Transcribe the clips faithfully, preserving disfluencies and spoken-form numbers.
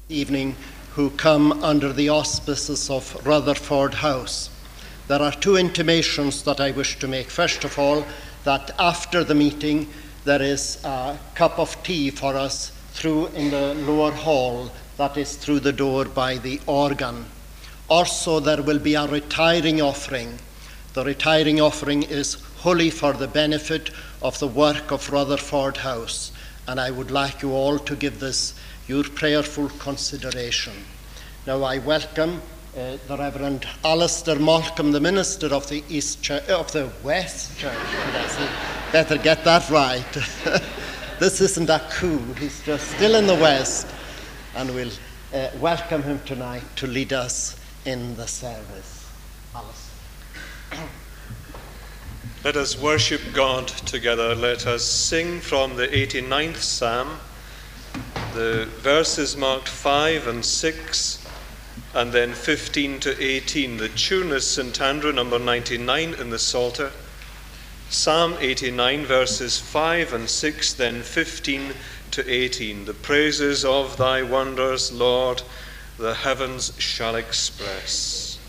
evening who come under the auspices of Rutherford House. There are two intimations that I wish to make. First of all, that after the meeting there is a cup of tea for us through in the lower hall, that is through the door by the organ. Also, there will be a retiring offering. The retiring offering is wholly for the benefit of the work of Rutherford House, and I would like you all to give this your prayerful consideration. Now I welcome uh, the Reverend Alistair Malcolm, the minister of the East Church, of the West Church. Better get that right. This isn't a coup. He's just still in the West, and we'll uh, welcome him tonight to lead us in the service. Alistair. Let us worship God together. Let us sing from the eighty-ninth Psalm. The verses marked five and six, and then fifteen to eighteen. The tune is Saint Andrew, number ninety-nine in the Psalter. Psalm eighty-nine, verses five and six, then fifteen to eighteen. The praises of thy wonders, Lord, the heavens shall express.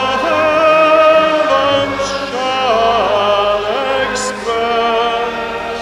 Express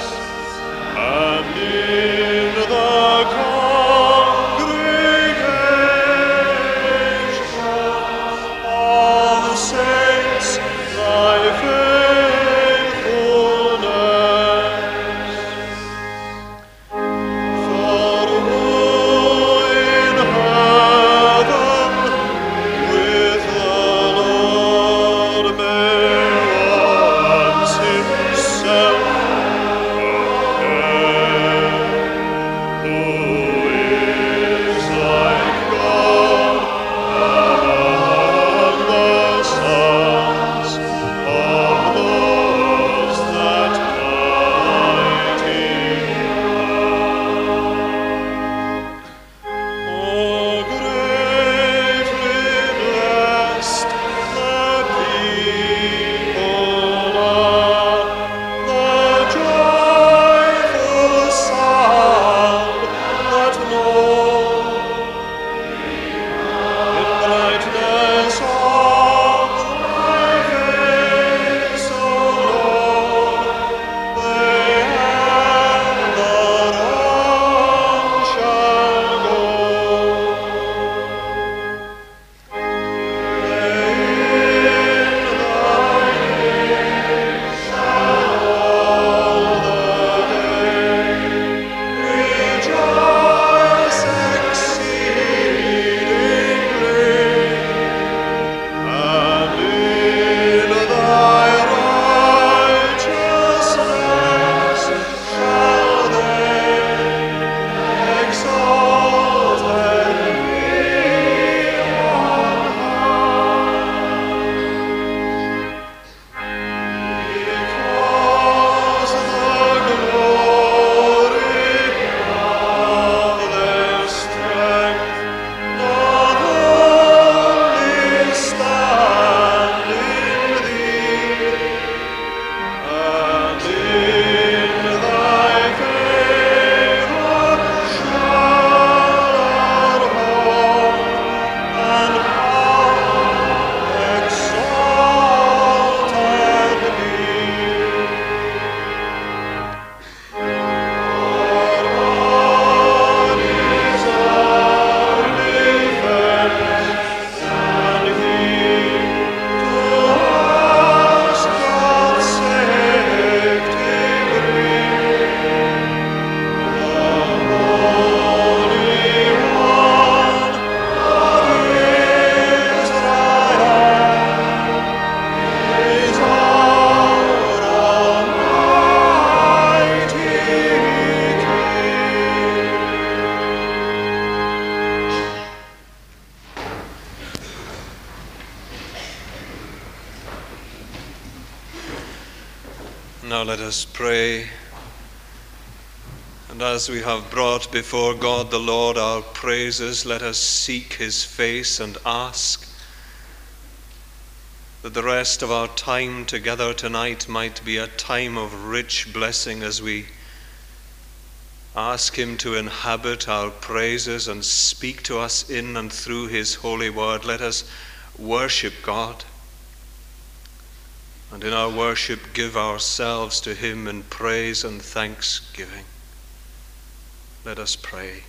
Now let us pray. And as we have brought before God the Lord our praises, let us seek his face and ask that the rest of our time together tonight might be a time of rich blessing as we ask him to inhabit our praises and speak to us in and through his holy word. Let us worship God, and in our worship give ourselves to him in praise and thanksgiving. Let us pray.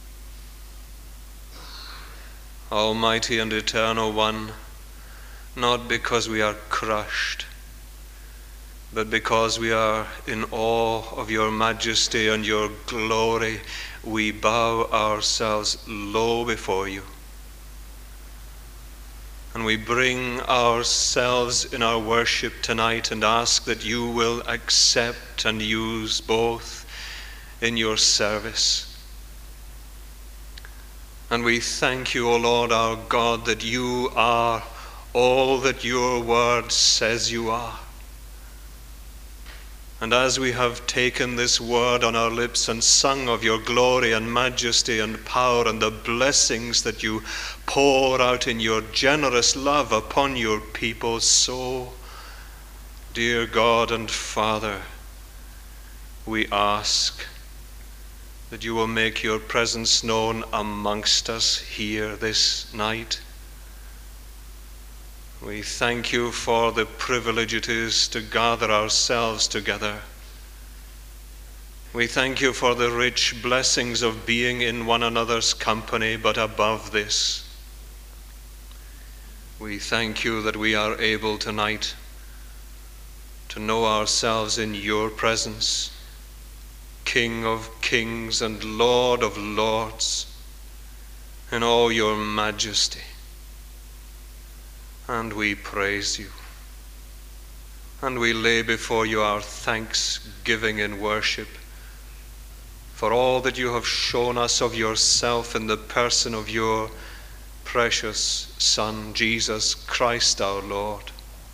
Almighty and eternal one, not because we are crushed, but because we are in awe of your majesty and your glory, we bow ourselves low before you. And we bring ourselves in our worship tonight and ask that you will accept and use both in your service. And we thank you, O Lord our God, that you are all that your word says you are. And as we have taken this word on our lips and sung of your glory and majesty and power and the blessings that you pour out in your generous love upon your people, so, dear God and Father, we ask that you will make your presence known amongst us here this night. We thank you for the privilege it is to gather ourselves together. We thank you for the rich blessings of being in one another's company, but above this, we thank you that we are able tonight to know ourselves in your presence, King of kings and Lord of lords, in all your majesty. And we praise you. And we lay before you our thanksgiving in worship for all that you have shown us of yourself in the person of your precious Son, Jesus Christ our Lord.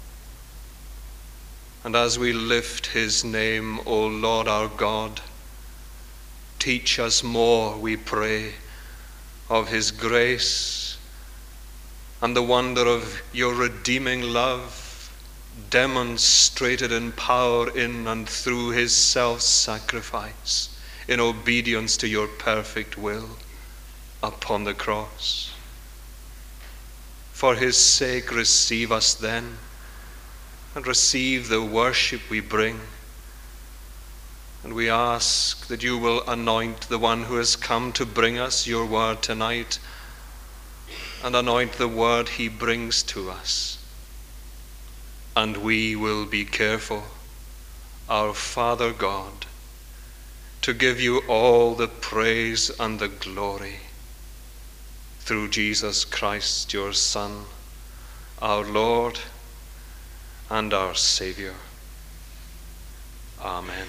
And as we lift his name, O Lord our God, teach us more, we pray, of his grace and the wonder of your redeeming love demonstrated in power in and through his self-sacrifice in obedience to your perfect will upon the cross. For his sake, receive us then, and receive the worship we bring. And we ask that you will anoint the one who has come to bring us your word tonight, and anoint the word he brings to us. And we will be careful, our Father God, to give you all the praise and the glory through Jesus Christ, your Son, our Lord and our Savior. Amen.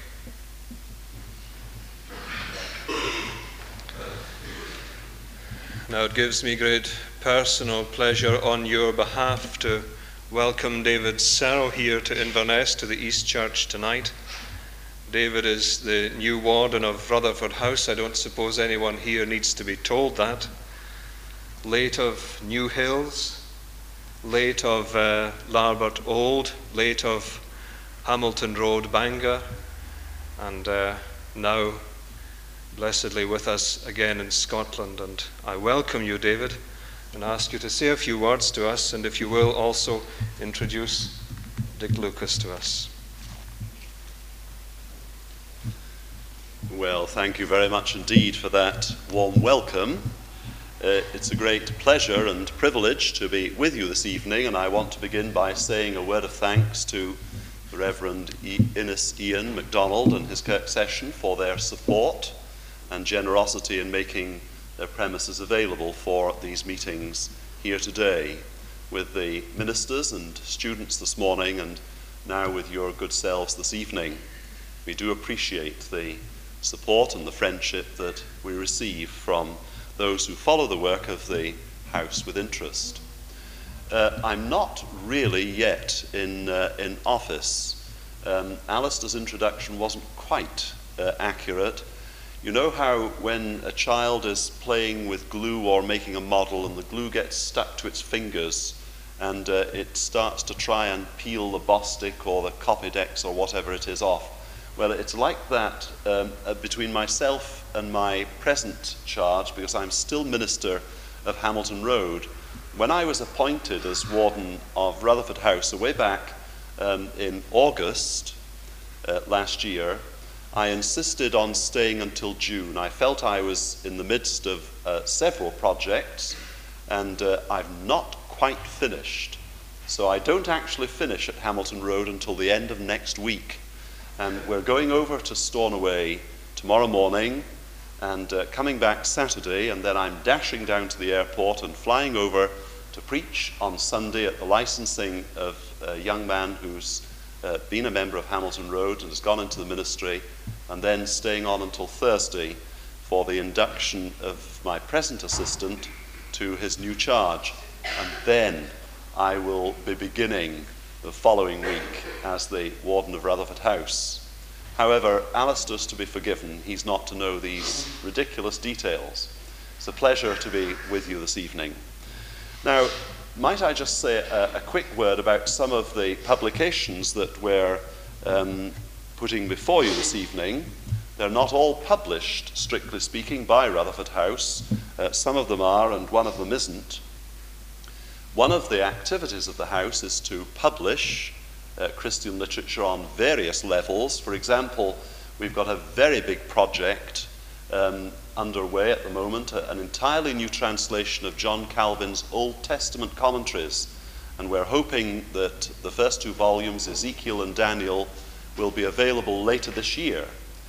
Now it gives me great personal pleasure on your behalf to welcome David Serrow here to Inverness, to the East Church tonight. David is the new warden of Rutherford House. I don't suppose anyone here needs to be told that. Late of New Hills, late of uh, Larbert Old, late of Hamilton Road, Bangor, and uh, now blessedly with us again in Scotland. And I welcome you, David, and ask you to say a few words to us, and if you will also introduce Dick Lucas to us. Well, thank you very much indeed for that warm welcome. Uh, it's a great pleasure and privilege to be with you this evening, and I want to begin by saying a word of thanks to the Reverend e- Innes Ian MacDonald and his Kirk session for their support and generosity in making their premises available for these meetings here today, with the ministers and students this morning, and now with your good selves this evening. We do appreciate the support and the friendship that we receive from those who follow the work of the House with interest. Uh, I'm not really yet in, uh, in office. um, Alistair's introduction wasn't quite uh, accurate. You know how when a child is playing with glue or making a model and the glue gets stuck to its fingers and uh, it starts to try and peel the Bostik or the Copydex or whatever it is off? Well, it's like that um, uh, between myself and my present charge, because I'm still minister of Hamilton Road. When I was appointed as warden of Rutherford House, so way back um, in August uh, last year, I insisted on staying until June. I felt I was in the midst of uh, several projects, and uh, I've not quite finished. So I don't actually finish at Hamilton Road until the end of next week. And we're going over to Stornoway tomorrow morning and uh, coming back Saturday, and then I'm dashing down to the airport and flying over to preach on Sunday at the licensing of a young man who's Uh, been a member of Hamilton Road and has gone into the ministry, and then staying on until Thursday for the induction of my present assistant to his new charge. And then I will be beginning the following week as the warden of Rutherford House. However, Alistair's to be forgiven. He's not to know these ridiculous details. It's a pleasure to be with you this evening. Now, might I just say a, a quick word about some of the publications that we're um, putting before you this evening. They're not all published, strictly speaking, by Rutherford House. Uh, some of them are, and one of them isn't. One of the activities of the House is to publish uh, Christian literature on various levels. For example, we've got a very big project um, underway at the moment, an entirely new translation of John Calvin's Old Testament commentaries, and we're hoping that the first two volumes, Ezekiel and Daniel, will be available later this year.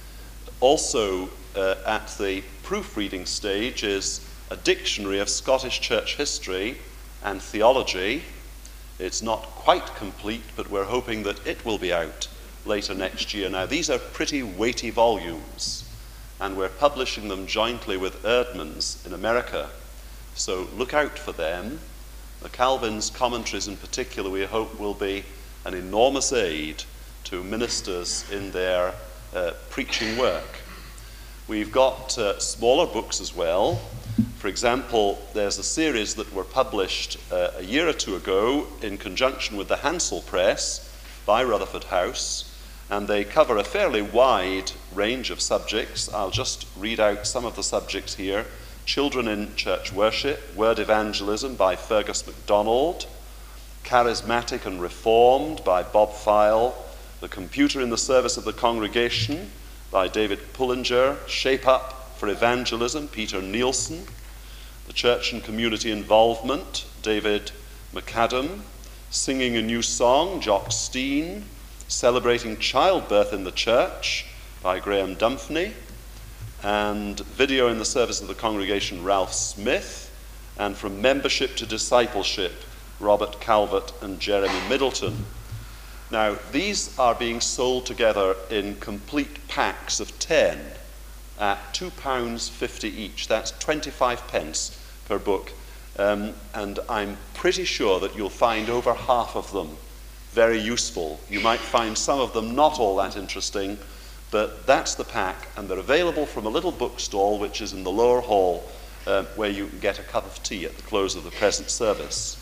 Also uh, at the proofreading stage is a dictionary of Scottish church history and theology. It's not quite complete, but we're hoping that it will be out later next year. Now, these are pretty weighty volumes, and we're publishing them jointly with Erdman's in America. So look out for them. The Calvin's commentaries in particular, we hope, will be an enormous aid to ministers in their uh, preaching work. We've got uh, smaller books as well. For example, there's a series that were published uh, a year or two ago in conjunction with the Hansel Press by Rutherford House, and they cover a fairly wide range of subjects. I'll just read out some of the subjects here. Children in Church Worship, Word Evangelism by Fergus MacDonald, Charismatic and Reformed by Bob File, The Computer in the Service of the Congregation by David Pullinger, Shape Up for Evangelism, Peter Nielsen, The Church and Community Involvement, David McAdam, Singing a New Song, Jock Steen, Celebrating Childbirth in the Church by Graham Dumphney, and Video in the Service of the Congregation, Ralph Smith, and From Membership to Discipleship, Robert Calvert and Jeremy Middleton. Now, these are being sold together in complete packs of ten at two pounds fifty each. That's twenty-five pence per book. Um, and I'm pretty sure that you'll find over half of them very useful. You might find some of them not all that interesting, but that's the pack, and they're available from a little bookstall which is in the lower hall, uh, where you can get a cup of tea at the close of the present service.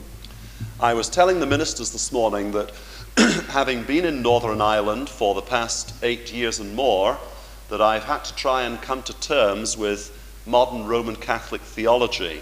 I was telling the ministers this morning that having been in Northern Ireland for the past eight years and more, that I've had to try and come to terms with modern Roman Catholic theology.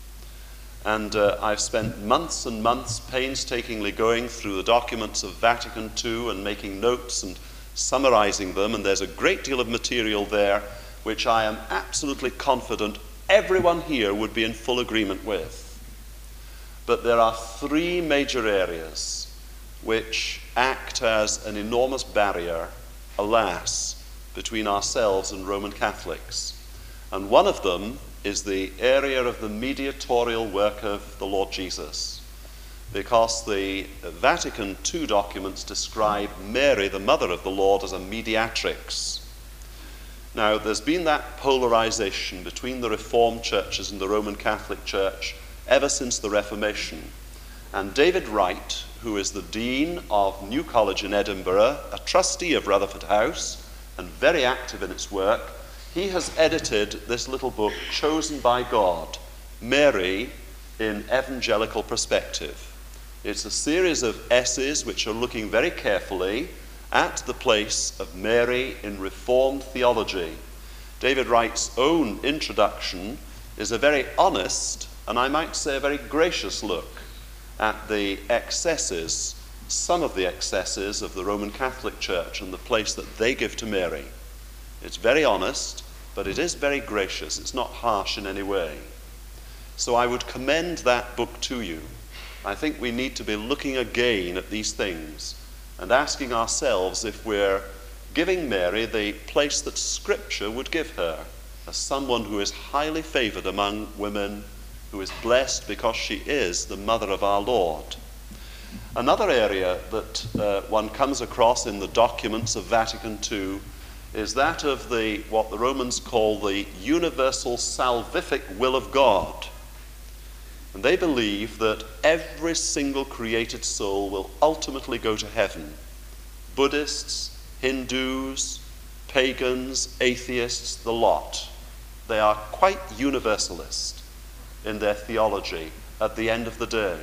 And uh, I've spent months and months painstakingly going through the documents of Vatican Two and making notes and summarizing them, and there's a great deal of material there which I am absolutely confident everyone here would be in full agreement with. But there are three major areas which act as an enormous barrier, alas, between ourselves and Roman Catholics. And one of them is the area of the mediatorial work of the Lord Jesus, because the Vatican Two documents describe Mary, the mother of the Lord, as a mediatrix. Now, there's been that polarization between the Reformed churches and the Roman Catholic Church ever since the Reformation. And David Wright, who is the Dean of New College in Edinburgh, a trustee of Rutherford House, and very active in its work, he has edited this little book, Chosen by God, Mary in Evangelical Perspective. It's a series of essays which are looking very carefully at the place of Mary in Reformed theology. David Wright's own introduction is a very honest, and I might say a very gracious look at the excesses, some of the excesses of the Roman Catholic Church and the place that they give to Mary. It's very honest, but it is very gracious. It's not harsh in any way. So I would commend that book to you. I think we need to be looking again at these things and asking ourselves if we're giving Mary the place that Scripture would give her, as someone who is highly favored among women, who is blessed because she is the mother of our Lord. Another area that uh, one comes across in the documents of Vatican Two is that of the what the Romans call the universal salvific will of God. And they believe that every single created soul will ultimately go to heaven. Buddhists, Hindus, pagans, atheists, the lot. They are quite universalist in their theology at the end of the day.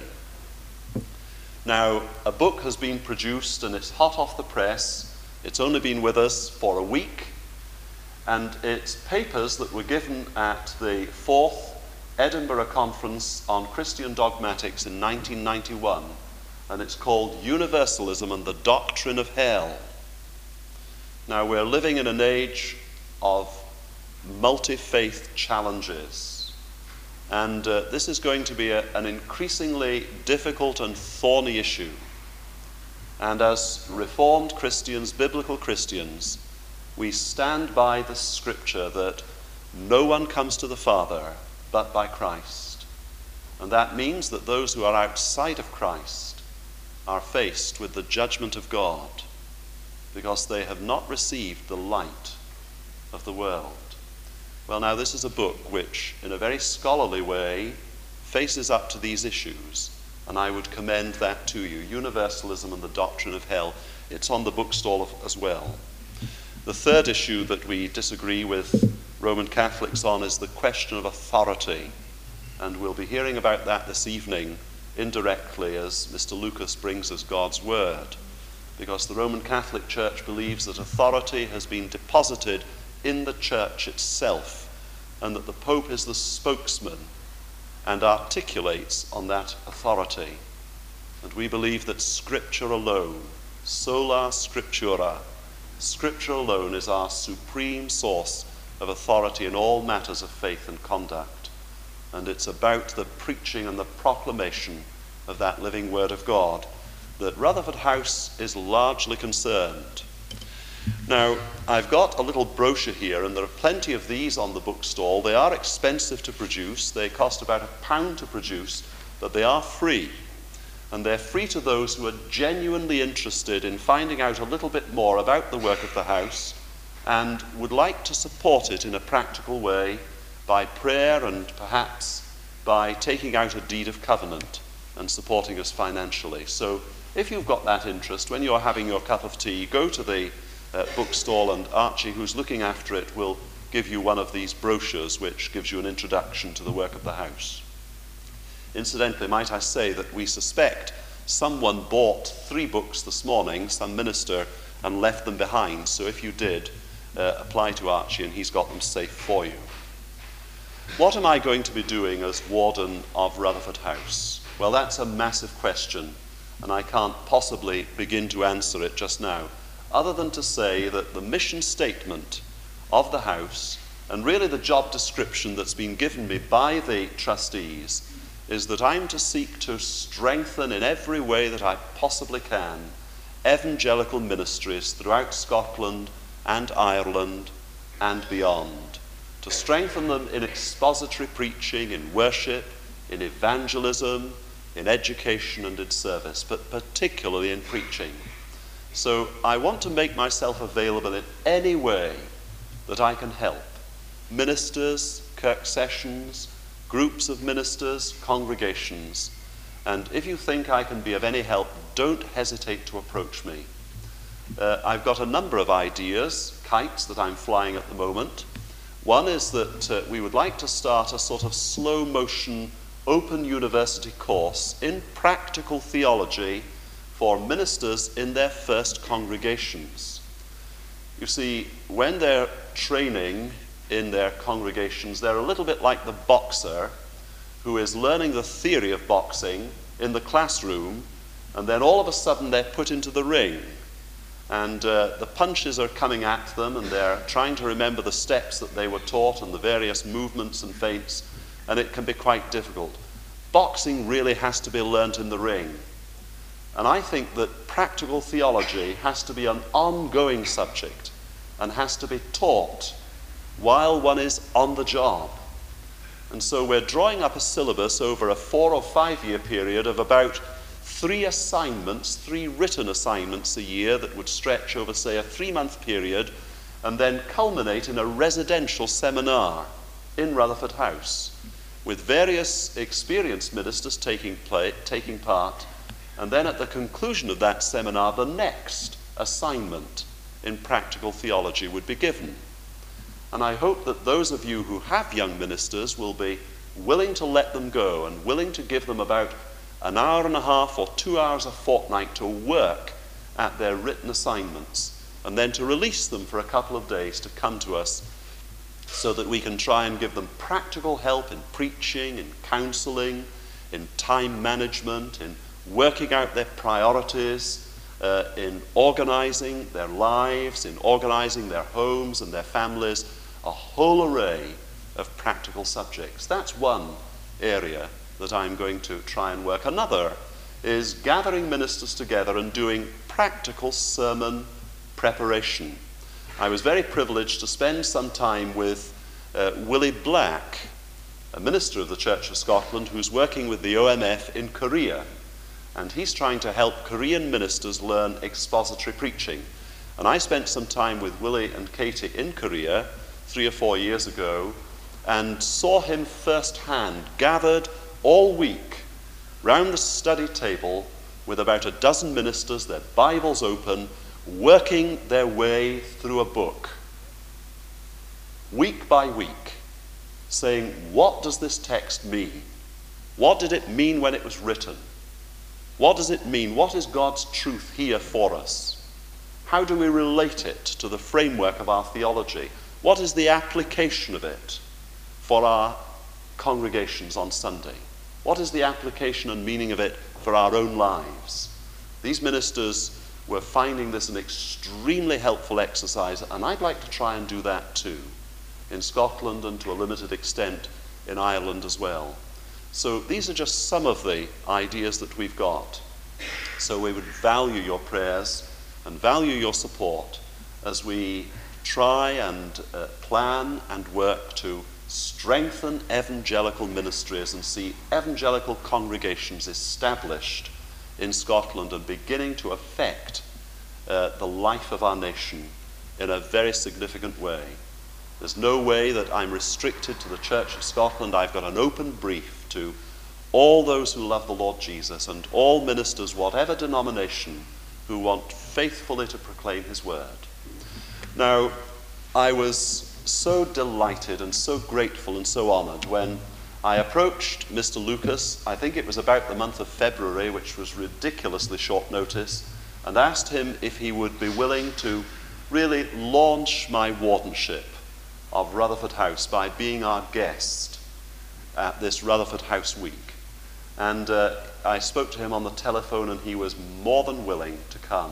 Now, a book has been produced and it's hot off the press. It's only been with us for a week, and it's papers that were given at the fourth Edinburgh Conference on Christian Dogmatics in nineteen ninety-one, and it's called Universalism and the Doctrine of Hell. Now, we're living in an age of multi-faith challenges, and uh, this is going to be a, an increasingly difficult and thorny issue. And as Reformed Christians, biblical Christians, we stand by the Scripture that no one comes to the Father but by Christ. And that means that those who are outside of Christ are faced with the judgment of God because they have not received the light of the world. Well, now, this is a book which, in a very scholarly way, faces up to these issues, and I would commend that to you, Universalism and the Doctrine of Hell. It's on the bookstall as well. The third issue that we disagree with Roman Catholics on is the question of authority, and we'll be hearing about that this evening indirectly as Mister Lucas brings us God's Word, because the Roman Catholic Church believes that authority has been deposited in the Church itself, and that the Pope is the spokesman and articulates on that authority. And we believe that Scripture alone, sola scriptura, Scripture alone is our supreme source of authority in all matters of faith and conduct. And it's about the preaching and the proclamation of that living Word of God that Rutherford House is largely concerned. Now, I've got a little brochure here, and there are plenty of these on the bookstall. They are expensive to produce. They cost about a pound to produce, but they are free. And they're free to those who are genuinely interested in finding out a little bit more about the work of the house and would like to support it in a practical way by prayer and perhaps by taking out a deed of covenant and supporting us financially. So if you've got that interest, when you're having your cup of tea, go to the uh, bookstall, and Archie, who's looking after it, will give you one of these brochures which gives you an introduction to the work of the house. Incidentally, might I say that we suspect someone bought three books this morning, some minister, and left them behind. So if you did, uh, apply to Archie and he's got them safe for you. What am I going to be doing as warden of Rutherford House? Well, that's a massive question, and I can't possibly begin to answer it just now, other than to say that the mission statement of the house, and really the job description that's been given me by the trustees, is that I'm to seek to strengthen in every way that I possibly can evangelical ministries throughout Scotland and Ireland and beyond, to strengthen them in expository preaching, in worship, in evangelism, in education and in service, but particularly in preaching. So I want to make myself available in any way that I can help. Ministers, Kirk sessions, groups of ministers, congregations. And if you think I can be of any help, don't hesitate to approach me. Uh, I've got a number of ideas, kites that I'm flying at the moment. One is that uh, we would like to start a sort of slow motion open university course in practical theology for ministers in their first congregations. You see, when they're training in their congregations, they're a little bit like the boxer who is learning the theory of boxing in the classroom, and then all of a sudden they're put into the ring. And uh, the punches are coming at them, and they're trying to remember the steps that they were taught and the various movements and feints, and it can be quite difficult. Boxing really has to be learnt in the ring. And I think that practical theology has to be an ongoing subject and has to be taught while one is on the job. And so we're drawing up a syllabus over a four or five year period of about three assignments, three written assignments a year that would stretch over, say, a three-month period and then culminate in a residential seminar in Rutherford House with various experienced ministers taking, play, taking part, and then at the conclusion of that seminar, the next assignment in practical theology would be given. And I hope that those of you who have young ministers will be willing to let them go and willing to give them about an hour and a half or two hours a fortnight to work at their written assignments, and then to release them for a couple of days to come to us so that we can try and give them practical help in preaching, in counseling, in time management, in working out their priorities, uh, in organizing their lives, in organizing their homes and their families, a whole array of practical subjects. That's one area that I'm going to try and work. Another is gathering ministers together and doing practical sermon preparation. I was very privileged to spend some time with uh, Willie Black, a minister of the Church of Scotland who's working with the O M F in Korea. And he's trying to help Korean ministers learn expository preaching. And I spent some time with Willie and Katie in Korea three or four years ago and saw him firsthand, gathered all week round the study table with about a dozen ministers, their Bibles open, working their way through a book, week by week, saying, what does this text mean? What did it mean when it was written? What does it mean? What is God's truth here for us? How do we relate it to the framework of our theology? What is the application of it for our congregations on Sunday? What is the application and meaning of it for our own lives? These ministers were finding this an extremely helpful exercise, and I'd like to try and do that too, in Scotland and to a limited extent in Ireland as well. So these are just some of the ideas that we've got. So we would value your prayers and value your support as we try and uh, plan and work to strengthen evangelical ministries and see evangelical congregations established in Scotland and beginning to affect uh, the life of our nation in a very significant way. There's no way that I'm restricted to the Church of Scotland. I've got an open brief to all those who love the Lord Jesus and all ministers, whatever denomination, who want faithfully to proclaim his word. Now, I was so delighted and so grateful and so honored when I approached Mister Lucas, I think it was about the month of February, which was ridiculously short notice, and asked him if he would be willing to really launch my wardenship of Rutherford House by being our guest at this Rutherford House week. And uh, I spoke to him on the telephone, and he was more than willing to come.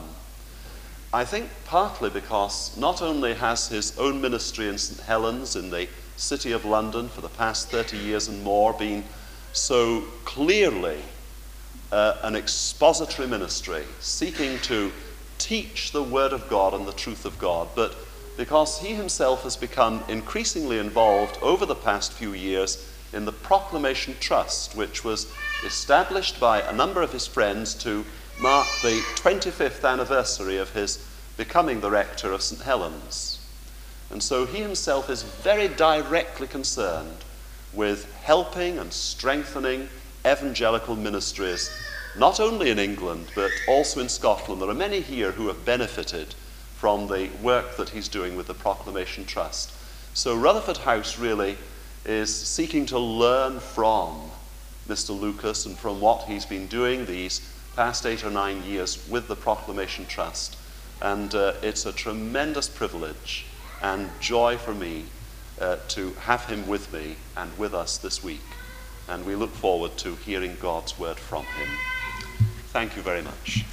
I think partly because not only has his own ministry in Saint Helens in the City of London for the past thirty years and more been so clearly uh, an expository ministry, seeking to teach the Word of God and the truth of God, but because he himself has become increasingly involved over the past few years in the Proclamation Trust, which was established by a number of his friends to mark the twenty-fifth anniversary of his becoming the rector of Saint Helens. And so he himself is very directly concerned with helping and strengthening evangelical ministries, not only in England, but also in Scotland. There are many here who have benefited from the work that he's doing with the Proclamation Trust. So Rutherford House really is seeking to learn from Mister Lucas and from what he's been doing these past eight or nine years with the Proclamation Trust. And uh, it's a tremendous privilege and joy for me uh, to have him with me and with us this week. And we look forward to hearing God's word from him. Thank you very much.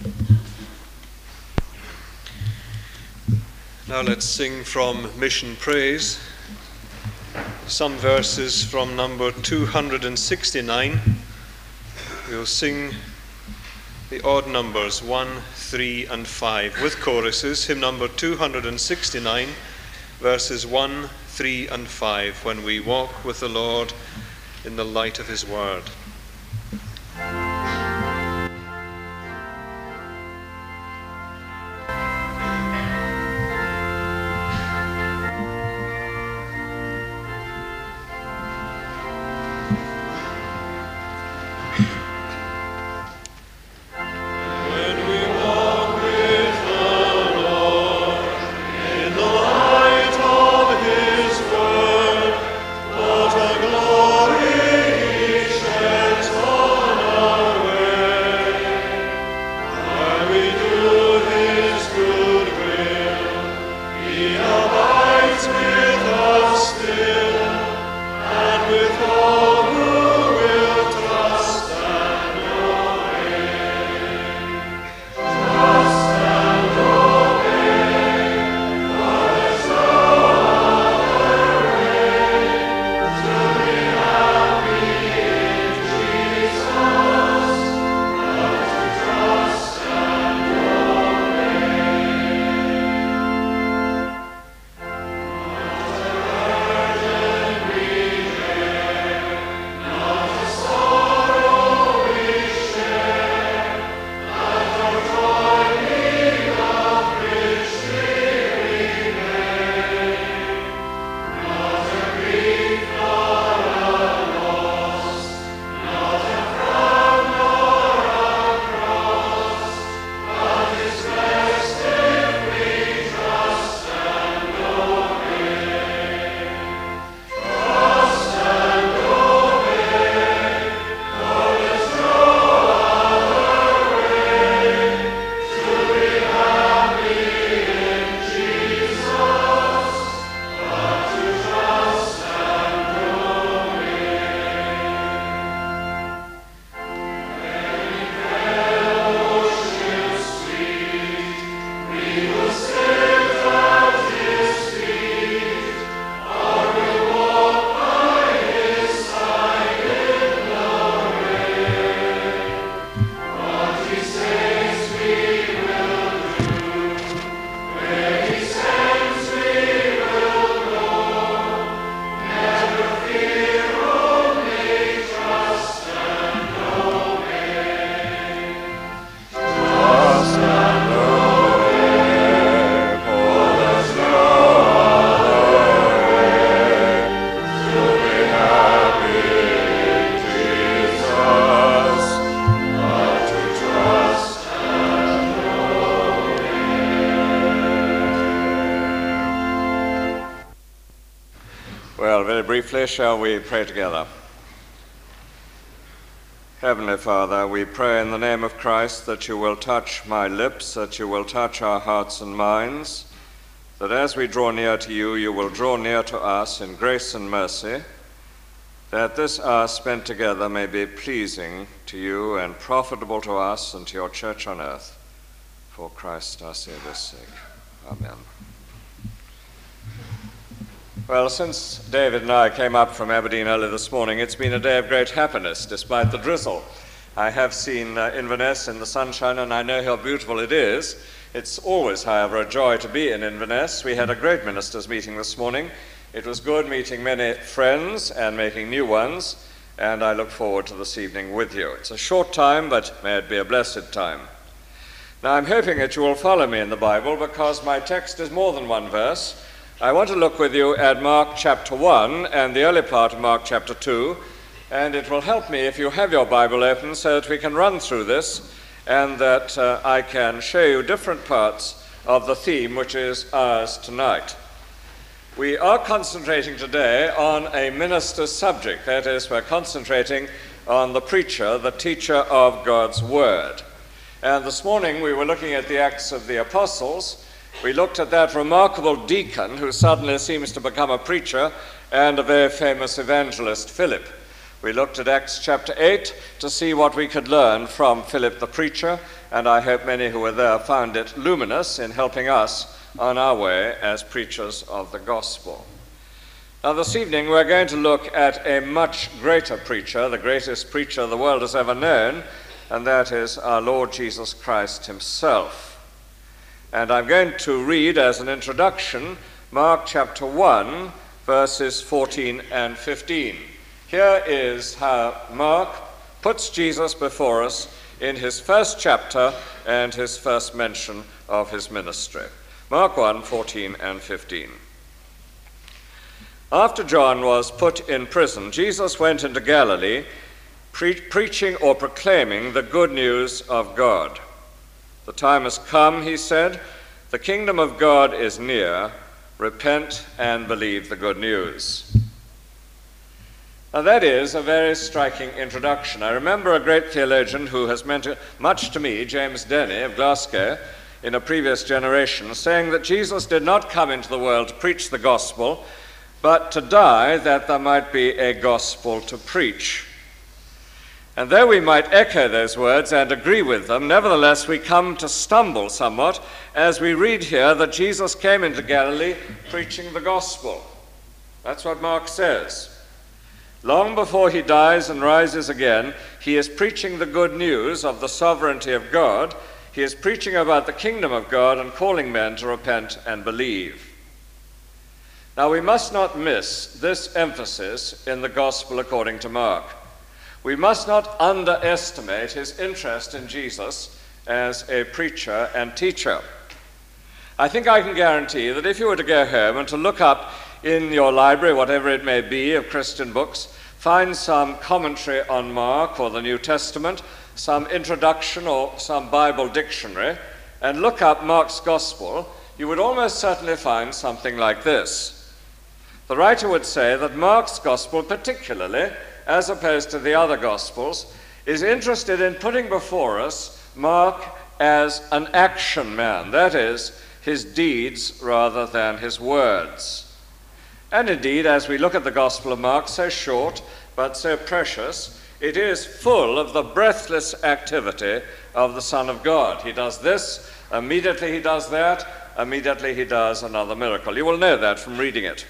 Now let's sing from Mission Praise. Some verses from number two hundred sixty-nine. We'll sing the odd numbers one, three, and five with choruses. Hymn number two hundred sixty-nine, verses one, three, and five, when we walk with the Lord in the light of his word. Briefly, shall we pray together? Heavenly Father, we pray in the name of Christ that you will touch my lips, that you will touch our hearts and minds, that as we draw near to you, you will draw near to us in grace and mercy, that this hour spent together may be pleasing to you and profitable to us and to your church on earth. For Christ our Saviour's sake. Amen. Well, since David and I came up from Aberdeen early this morning, it's been a day of great happiness, despite the drizzle. I have seen uh, Inverness in the sunshine, and I know how beautiful it is. It's always, however, a joy to be in Inverness. We had a great ministers' meeting this morning. It was good meeting many friends and making new ones, and I look forward to this evening with you. It's a short time, but may it be a blessed time. Now, I'm hoping that you will follow me in the Bible, because my text is more than one verse. I want to look with you at Mark chapter one and the early part of Mark chapter two, and it will help me if you have your Bible open so that we can run through this and that uh, I can show you different parts of the theme which is ours tonight. We are concentrating today on a minister's subject. That is, we're concentrating on the preacher, the teacher of God's Word. And this morning we were looking at the Acts of the Apostles. We looked at that remarkable deacon who suddenly seems to become a preacher and a very famous evangelist, Philip. We looked at Acts chapter eight to see what we could learn from Philip the preacher, and I hope many who were there found it luminous in helping us on our way as preachers of the gospel. Now this evening we're going to look at a much greater preacher, the greatest preacher the world has ever known, and that is our Lord Jesus Christ himself. And I'm going to read as an introduction Mark chapter one, verses fourteen and fifteen. Here is how Mark puts Jesus before us in his first chapter and his first mention of his ministry. Mark one, fourteen and fifteen. After John was put in prison, Jesus went into Galilee, pre- preaching or proclaiming the good news of God. The time has come, he said, the kingdom of God is near. Repent and believe the good news. Now that is a very striking introduction. I remember a great theologian who has meant much to me, James Denny of Glasgow, in a previous generation, saying that Jesus did not come into the world to preach the gospel, but to die that there might be a gospel to preach. And though we might echo those words and agree with them, nevertheless we come to stumble somewhat as we read here that Jesus came into Galilee preaching the gospel. That's what Mark says. Long before he dies and rises again, he is preaching the good news of the sovereignty of God. He is preaching about the kingdom of God and calling men to repent and believe. Now we must not miss this emphasis in the gospel according to Mark. We must not underestimate his interest in Jesus as a preacher and teacher. I think I can guarantee that if you were to go home and to look up in your library, whatever it may be, of Christian books, find some commentary on Mark or the New Testament, some introduction or some Bible dictionary, and look up Mark's Gospel, you would almost certainly find something like this. The writer would say that Mark's Gospel particularly, as opposed to the other Gospels, is interested in putting before us Mark as an action man, that is, his deeds rather than his words. And indeed, as we look at the Gospel of Mark, so short but so precious, it is full of the breathless activity of the Son of God. He does this, immediately he does that, immediately he does another miracle. You will know that from reading it.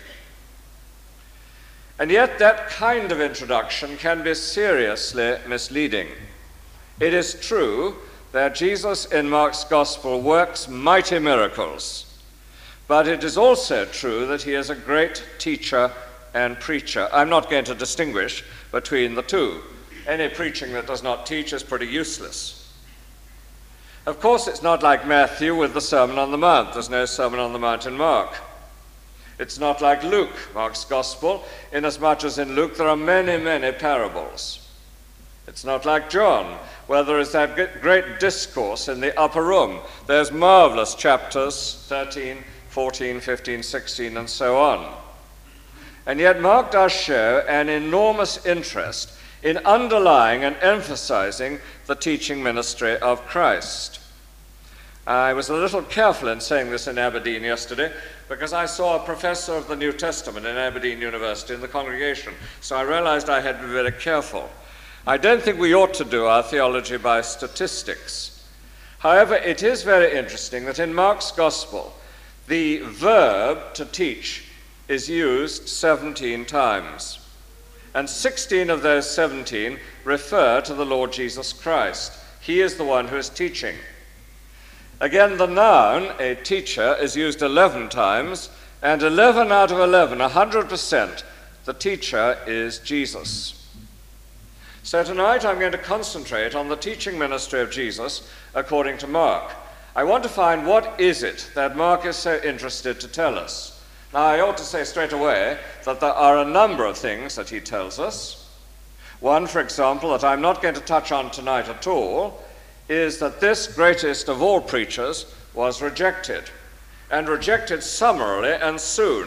And yet that kind of introduction can be seriously misleading. It is true that Jesus in Mark's Gospel works mighty miracles, but it is also true that he is a great teacher and preacher. I'm not going to distinguish between the two. Any preaching that does not teach is pretty useless. Of course, it's not like Matthew with the Sermon on the Mount. There's no Sermon on the Mount in Mark. It's not like Luke, Mark's Gospel, inasmuch as in Luke there are many, many parables. It's not like John, where there is that great discourse in the upper room. There's marvelous chapters, thirteen, fourteen, fifteen, sixteen, and so on. And yet Mark does show an enormous interest in underlying and emphasizing the teaching ministry of Christ. I was a little careful in saying this in Aberdeen yesterday because I saw a professor of the New Testament in Aberdeen University in the congregation, so I realized I had to be very careful. I don't think we ought to do our theology by statistics. However, it is very interesting that in Mark's Gospel, the verb to teach is used seventeen times. And sixteen of those seventeen refer to the Lord Jesus Christ. He is the one who is teaching. Again, the noun, a teacher, is used eleven times, and eleven out of eleven, one hundred percent, the teacher is Jesus. So tonight I'm going to concentrate on the teaching ministry of Jesus according to Mark. I want to find what is it that Mark is so interested to tell us. Now, I ought to say straight away that there are a number of things that he tells us. One, for example, that I'm not going to touch on tonight at all, is that this greatest of all preachers was rejected, and rejected summarily and soon.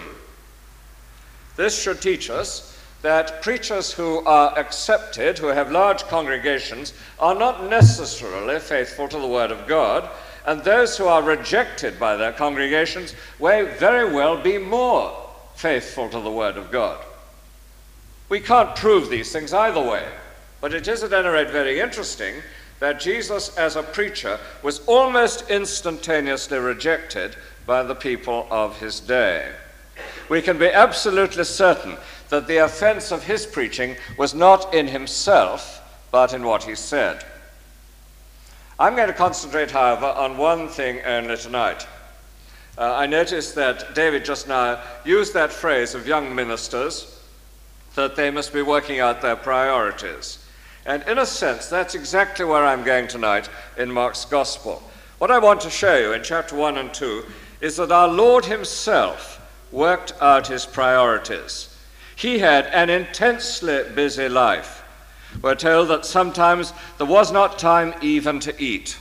This should teach us that preachers who are accepted, who have large congregations, are not necessarily faithful to the Word of God, and those who are rejected by their congregations may very well be more faithful to the Word of God. We can't prove these things either way, but it is at any rate very interesting that Jesus as a preacher was almost instantaneously rejected by the people of his day. We can be absolutely certain that the offense of his preaching was not in himself, but in what he said. I'm going to concentrate, however, on one thing only tonight. Uh, I noticed that David just now used that phrase of young ministers, that they must be working out their priorities. And in a sense, that's exactly where I'm going tonight in Mark's Gospel. What I want to show you in chapter one and two is that our Lord himself worked out his priorities. He had an intensely busy life. We're told that sometimes there was not time even to eat.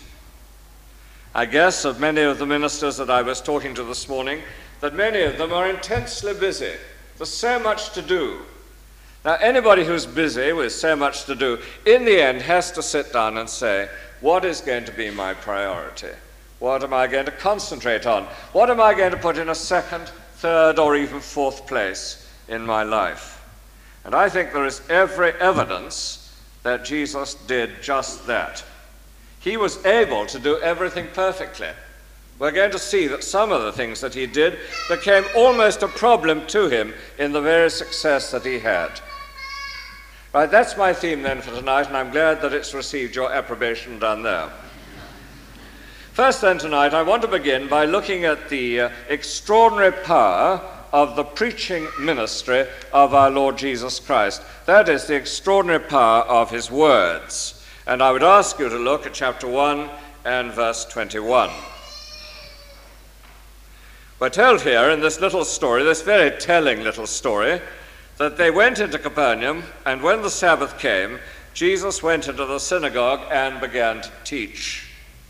I guess of many of the ministers that I was talking to this morning, that many of them are intensely busy. There's so much to do. Now, anybody who's busy with so much to do, in the end, has to sit down and say, what is going to be my priority? What am I going to concentrate on? What am I going to put in a second, third, or even fourth place in my life? And I think there is every evidence that Jesus did just that. He was able to do everything perfectly. We're going to see that some of the things that he did became almost a problem to him in the very success that he had. Right, that's my theme then for tonight, and I'm glad that it's received your approbation down there. First then tonight, I want to begin by looking at the uh, extraordinary power of the preaching ministry of our Lord Jesus Christ. That is the extraordinary power of his words. And I would ask you to look at chapter one and verse twenty-one. We're told here in this little story, this very telling little story, that they went into Capernaum, and when the Sabbath came, Jesus went into the synagogue and began to teach.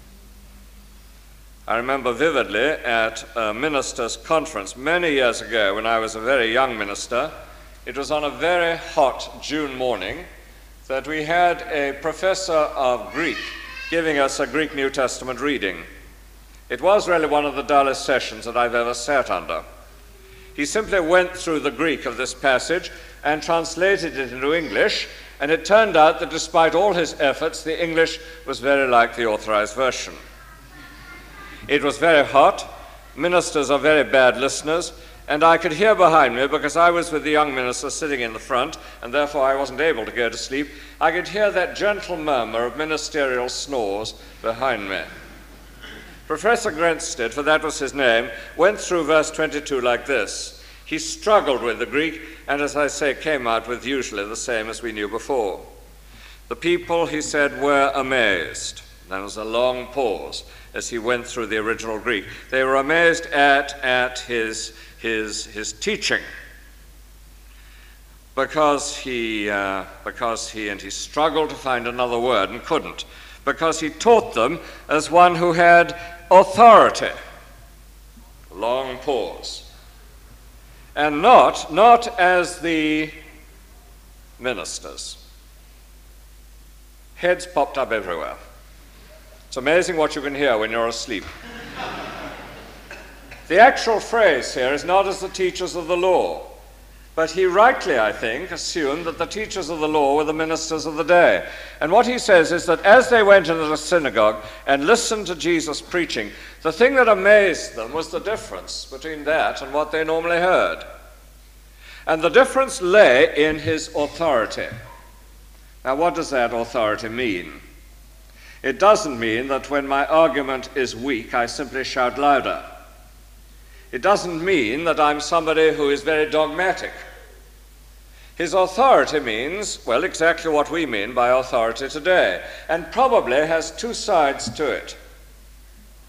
I remember vividly at a minister's conference many years ago when I was a very young minister. It was on a very hot June morning that we had a professor of Greek giving us a Greek New Testament reading. It was really one of the dullest sessions that I've ever sat under. He simply went through the Greek of this passage and translated it into English, and it turned out that despite all his efforts, the English was very like the Authorized Version. It was very hot. Ministers are very bad listeners, and I could hear behind me, because I was with the young minister sitting in the front, and therefore I wasn't able to go to sleep, I could hear that gentle murmur of ministerial snores behind me. Professor Grenstead, for that was his name, went through verse twenty-two like this. He struggled with the Greek, and as I say, came out with usually the same as we knew before. The people, he said, were amazed. There was a long pause as he went through the original Greek. They were amazed at, at his, his, his teaching, because he, uh, because he, and he struggled to find another word and couldn't, because he taught them as one who had authority. Long pause. And not, not as the ministers. Heads popped up everywhere. It's amazing what you can hear when you're asleep. The actual phrase here is not as the teachers of the law, but he rightly, I think, assumed that the teachers of the law were the ministers of the day. And what he says is that as they went into the synagogue and listened to Jesus preaching, the thing that amazed them was the difference between that and what they normally heard. And the difference lay in his authority. Now, what does that authority mean? It doesn't mean that when my argument is weak, I simply shout louder. It doesn't mean that I'm somebody who is very dogmatic. His authority means, well, exactly what we mean by authority today, and probably has two sides to it.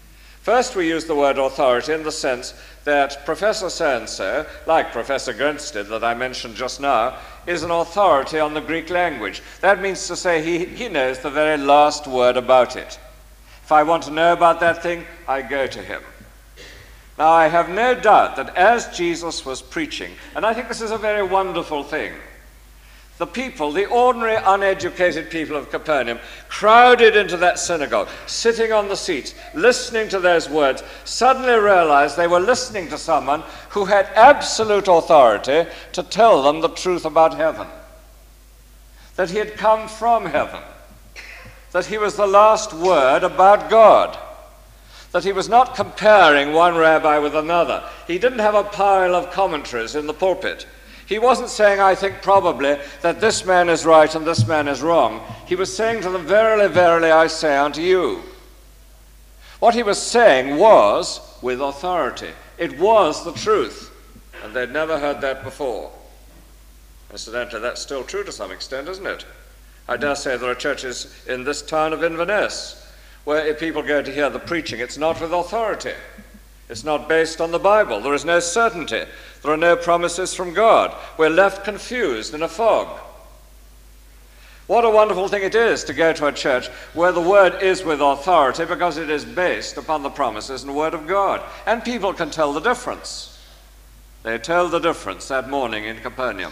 First, we use the word authority in the sense that Professor so-and-so, like Professor Grinstead that I mentioned just now, is an authority on the Greek language. That means to say he, he knows the very last word about it. If I want to know about that thing, I go to him. Now, I have no doubt that as Jesus was preaching, and I think this is a very wonderful thing, the people, the ordinary uneducated people of Capernaum, crowded into that synagogue, sitting on the seats, listening to those words, suddenly realized they were listening to someone who had absolute authority to tell them the truth about heaven, that he had come from heaven, that he was the last word about God, that he was not comparing one rabbi with another. He didn't have a pile of commentaries in the pulpit. He wasn't saying, I think probably, that this man is right and this man is wrong. He was saying to them, verily, verily, I say unto you. What he was saying was with authority. It was the truth. And they'd never heard that before. Incidentally, that's still true to some extent, isn't it? I dare say there are churches in this town of Inverness where if people go to hear the preaching, it's not with authority. It's not based on the Bible. There is no certainty. There are no promises from God. We're left confused in a fog. What a wonderful thing it is to go to a church where the word is with authority because it is based upon the promises and word of God. And people can tell the difference. They told the difference that morning in Capernaum.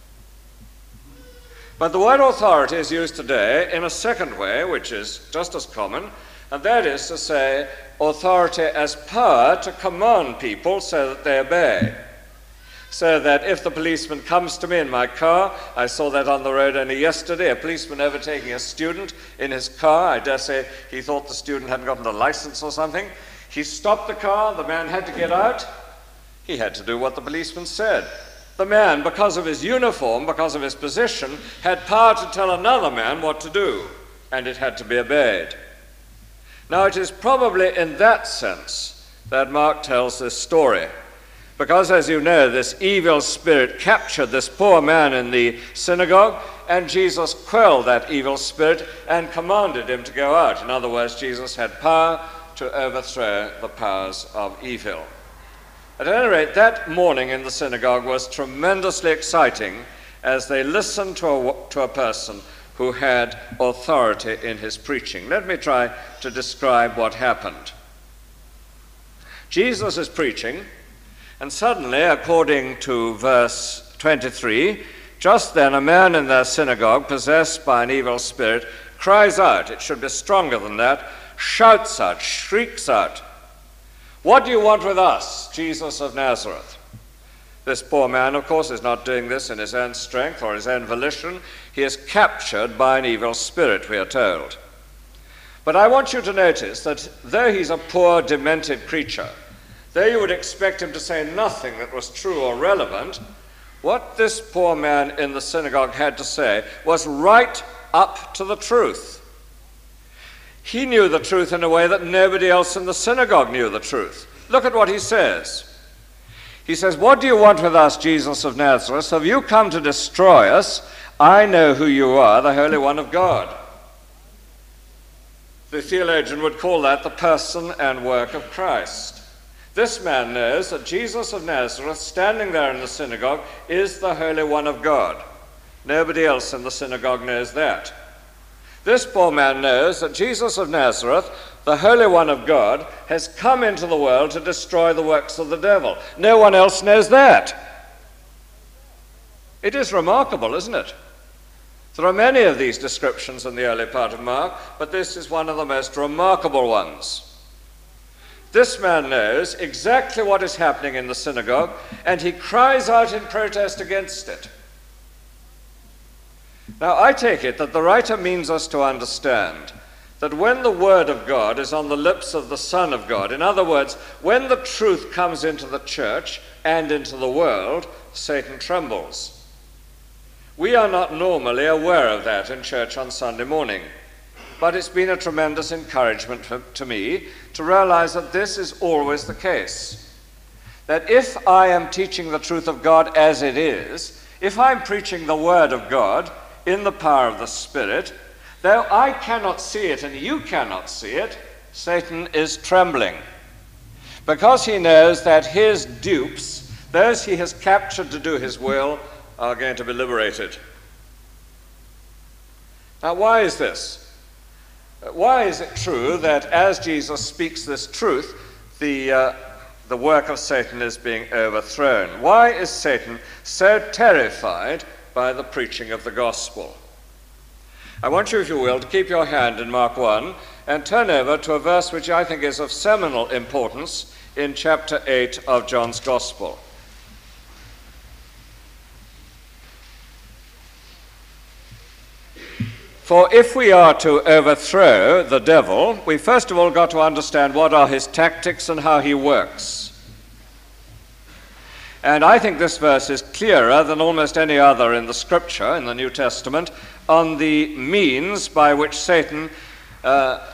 But the word authority is used today in a second way, which is just as common, and that is to say authority as power to command people so that they obey. So that if the policeman comes to me in my car, I saw that on the road only yesterday, a policeman overtaking a student in his car. I dare say he thought the student hadn't gotten a license or something. He stopped the car, the man had to get out. He had to do what the policeman said. The man, because of his uniform, because of his position, had power to tell another man what to do, and it had to be obeyed. Now, it is probably in that sense that Mark tells this story, because, as you know, this evil spirit captured this poor man in the synagogue, and Jesus quelled that evil spirit and commanded him to go out. In other words, Jesus had power to overthrow the powers of evil. At any rate, that morning in the synagogue was tremendously exciting as they listened to a, to a person who had authority in his preaching. Let me try to describe what happened. Jesus is preaching, and suddenly, according to verse twenty-three, just then a man in their synagogue, possessed by an evil spirit, cries out, it should be stronger than that, shouts out, shrieks out, "What do you want with us, Jesus of Nazareth?" This poor man, of course, is not doing this in his own strength or his own volition. He is captured by an evil spirit, we are told. But I want you to notice that though he's a poor, demented creature, though you would expect him to say nothing that was true or relevant, what this poor man in the synagogue had to say was right up to the truth. He knew the truth in a way that nobody else in the synagogue knew the truth. Look at what he says. He says, "What do you want with us, Jesus of Nazareth? Have you come to destroy us? I know who you are, the Holy One of God." The theologian would call that the person and work of Christ. This man knows that Jesus of Nazareth, standing there in the synagogue, is the Holy One of God. Nobody else in the synagogue knows that. This poor man knows that Jesus of Nazareth, the Holy One of God, has come into the world to destroy the works of the devil. No one else knows that. It is remarkable, isn't it? There are many of these descriptions in the early part of Mark, but this is one of the most remarkable ones. This man knows exactly what is happening in the synagogue, and he cries out in protest against it. Now, I take it that the writer means us to understand that when the word of God is on the lips of the Son of God, in other words, when the truth comes into the church and into the world, Satan trembles. We are not normally aware of that in church on Sunday morning, but it's been a tremendous encouragement for, to me to realize that this is always the case. That if I am teaching the truth of God as it is, if I'm preaching the word of God in the power of the Spirit, though I cannot see it and you cannot see it, Satan is trembling. because he knows that his dupes, those he has captured to do his will, are going to be liberated. Now, why is this? Why is it true that as Jesus speaks this truth, the, uh, the work of Satan is being overthrown? Why is Satan so terrified by the preaching of the gospel? I want you, if you will, to keep your hand in Mark one and turn over to a verse which I think is of seminal importance in chapter eight of John's Gospel. For if we are to overthrow the devil, we first of all got to understand what are his tactics and how he works. And I think this verse is clearer than almost any other in the Scripture, in the New Testament, on the means by which Satan uh,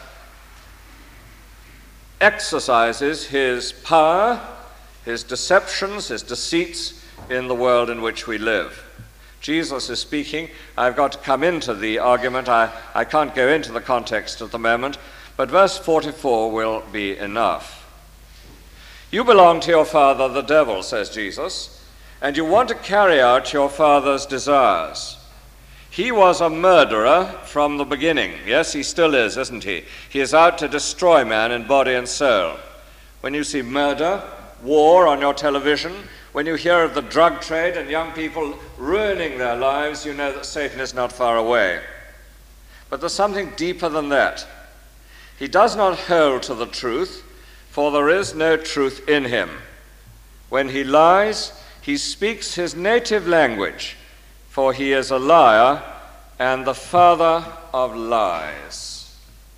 exercises his power, his deceptions, his deceits in the world in which we live. Jesus is speaking. I've got to come into the argument. I, I can't go into the context at the moment, but verse forty-four will be enough. You belong to your father, the devil, says Jesus, and you want to carry out your father's desires. He was a murderer from the beginning. Yes, he still is, isn't he? He is out to destroy man in body and soul. When you see murder, war on your television, when you hear of the drug trade and young people ruining their lives, you know that Satan is not far away. But there's something deeper than that. He does not hold to the truth, for there is no truth in him. When he lies, he speaks his native language, for he is a liar and the father of lies.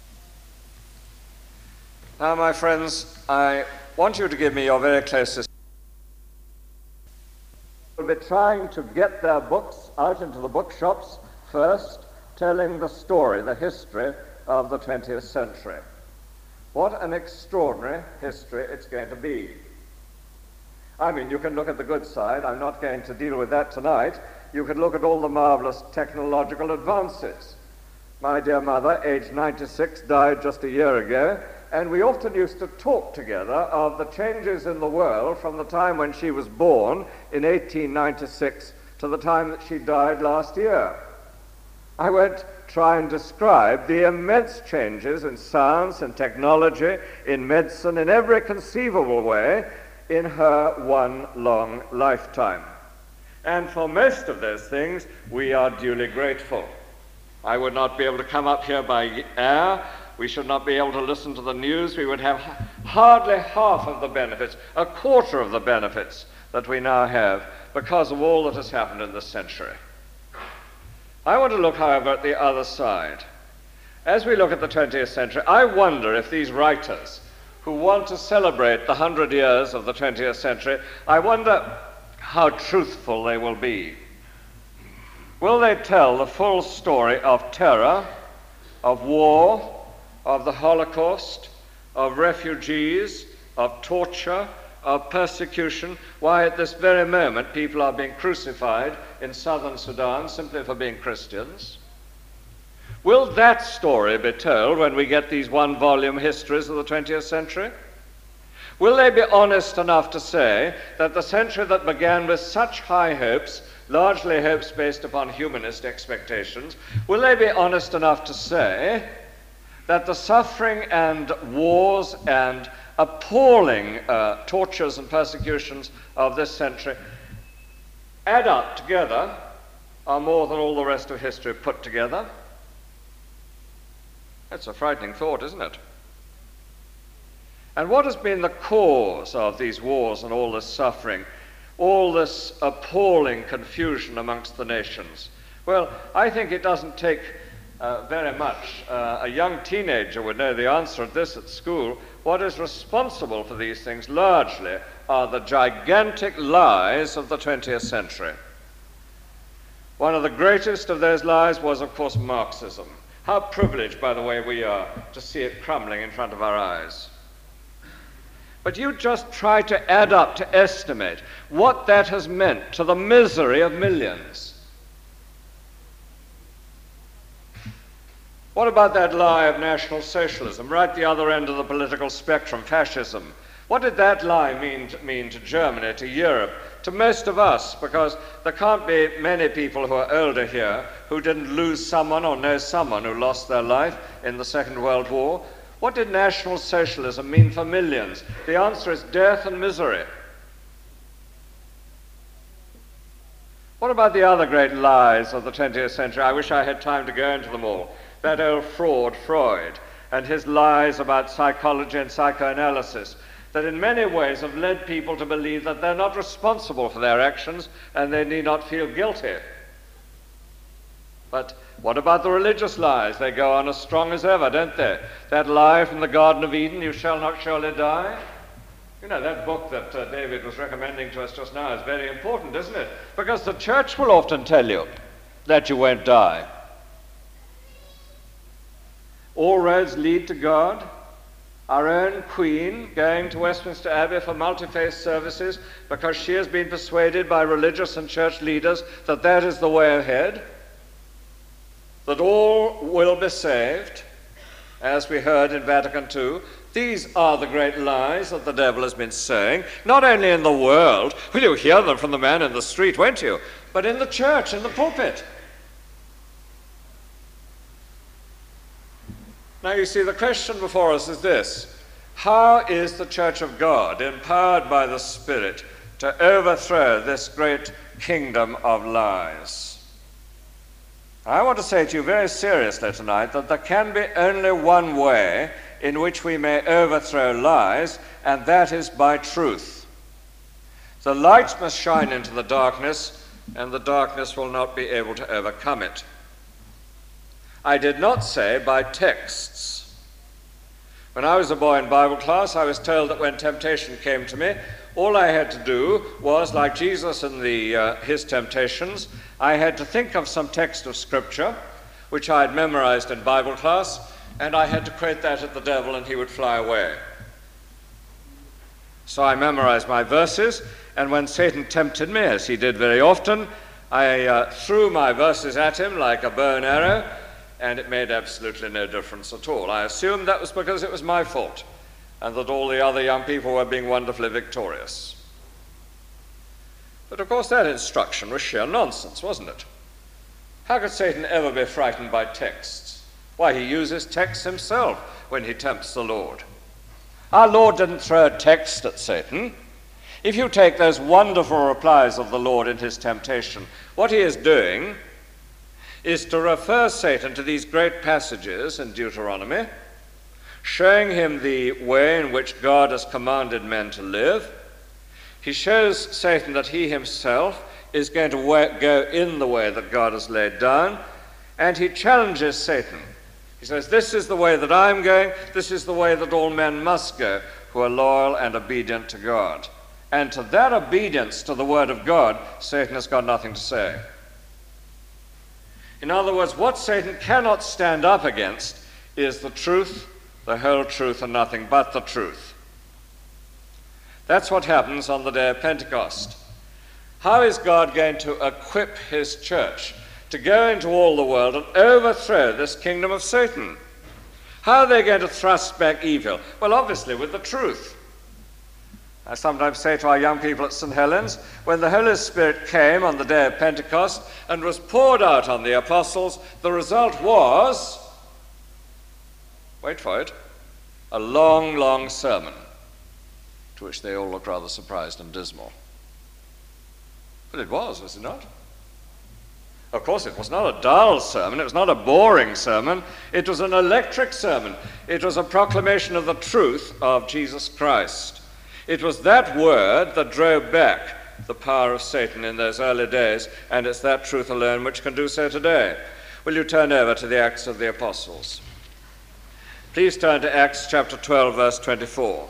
Now, my friends, I want you to give me your very closest. We'll be trying to get their books out into the bookshops first, telling the story, the history of the twentieth century. What an extraordinary history it's going to be. I mean, you can look at the good side. I'm not going to deal with that tonight. You could look at all the marvelous technological advances. My dear mother, aged ninety-six, died just a year ago, and we often used to talk together of the changes in the world from the time when she was born in eighteen ninety-six to the time that she died last year. I won't try and describe the immense changes in science and technology, in medicine, in every conceivable way in her one long lifetime. And for most of those things, we are duly grateful. I would not be able to come up here by air. We should not be able to listen to the news. We would have hardly half of the benefits, a quarter of the benefits that we now have because of all that has happened in this century. I want to look, however, at the other side. As we look at the twentieth century, I wonder if these writers who want to celebrate the hundred years of the twentieth century, I wonder how truthful they will be. Will they tell the full story of terror, of war, of the Holocaust, of refugees, of torture, of persecution? Why, at this very moment, people are being crucified in southern Sudan simply for being Christians. Will that story be told when we get these one-volume histories of the twentieth century? Will they be honest enough to say that the century that began with such high hopes, largely hopes based upon humanist expectations, will they be honest enough to say that the suffering and wars and appalling uh, tortures and persecutions of this century add up together, are more than all the rest of history put together? That's a frightening thought, isn't it? And what has been the cause of these wars and all this suffering, all this appalling confusion amongst the nations? Well, I think it doesn't take uh, very much. Uh, a young teenager would know the answer to this at school. What is responsible for these things largely are the gigantic lies of the twentieth century. One of the greatest of those lies was, of course, Marxism. How privileged, by the way, we are to see it crumbling in front of our eyes. But you just try to add up, to estimate what that has meant to the misery of millions. What about that lie of National Socialism, right at the other end of the political spectrum, fascism? What did that lie mean to, mean to Germany, to Europe, to most of us? Because there can't be many people who are older here who didn't lose someone or know someone who lost their life in the Second World War. What did National Socialism mean for millions? The answer is death and misery. What about the other great lies of the twentieth century? I wish I had time to go into them all. That old fraud, Freud, and his lies about psychology and psychoanalysis, that in many ways have led people to believe that they're not responsible for their actions and they need not feel guilty. But what about the religious lies? They go on as strong as ever, don't they? That lie from the Garden of Eden, you shall not surely die. You know, that book that uh, David was recommending to us just now is very important, isn't it? Because the church will often tell you that you won't die. All roads lead to God. Our own Queen going to Westminster Abbey for multi-faith services because she has been persuaded by religious and church leaders that that is the way ahead, that all will be saved, as we heard in Vatican Two. These are the great lies that the devil has been saying, not only in the world, will you hear them from the man in the street, won't you, but in the church, in the pulpit. Now you see, the question before us is this: how is the Church of God empowered by the Spirit to overthrow this great kingdom of lies? I want to say to you very seriously tonight that there can be only one way in which we may overthrow lies, and that is by truth. The light must shine into the darkness, and the darkness will not be able to overcome it. I did not say by texts. When I was a boy in Bible class, I was told that when temptation came to me, all I had to do was, like Jesus in the, uh, his temptations, I had to think of some text of Scripture, which I had memorized in Bible class, and I had to quote that at the devil and he would fly away. So I memorized my verses, and when Satan tempted me, as he did very often, I uh, threw my verses at him like a bow and arrow, and it made absolutely no difference at all. I assumed that was because it was my fault, and that all the other young people were being wonderfully victorious. But of course that instruction was sheer nonsense, wasn't it? How could Satan ever be frightened by texts? Why, he uses texts himself when he tempts the Lord. Our Lord didn't throw a text at Satan. If you take those wonderful replies of the Lord in his temptation, what he is doing is to refer Satan to these great passages in Deuteronomy, showing him the way in which God has commanded men to live. He shows Satan that he himself is going to go in the way that God has laid down, and he challenges Satan. He says, this is the way that I'm going, this is the way that all men must go who are loyal and obedient to God. And to that obedience to the word of God, Satan has got nothing to say. In other words, what Satan cannot stand up against is the truth, the whole truth, and nothing but the truth. That's what happens on the day of Pentecost. How is God going to equip his church to go into all the world and overthrow this kingdom of Satan? How are they going to thrust back evil? Well, obviously with the truth. I sometimes say to our young people at Saint Helens, when the Holy Spirit came on the day of Pentecost and was poured out on the apostles, the result was, wait for it, a long, long sermon, to which they all looked rather surprised and dismal. But it was, was it not? Of course, it was not a dull sermon, it was not a boring sermon, it was an electric sermon. It was a proclamation of the truth of Jesus Christ. It was that word that drove back the power of Satan in those early days, and it's that truth alone which can do so today. Will you turn over to the Acts of the Apostles? Please turn to Acts chapter twelve, verse twenty-four.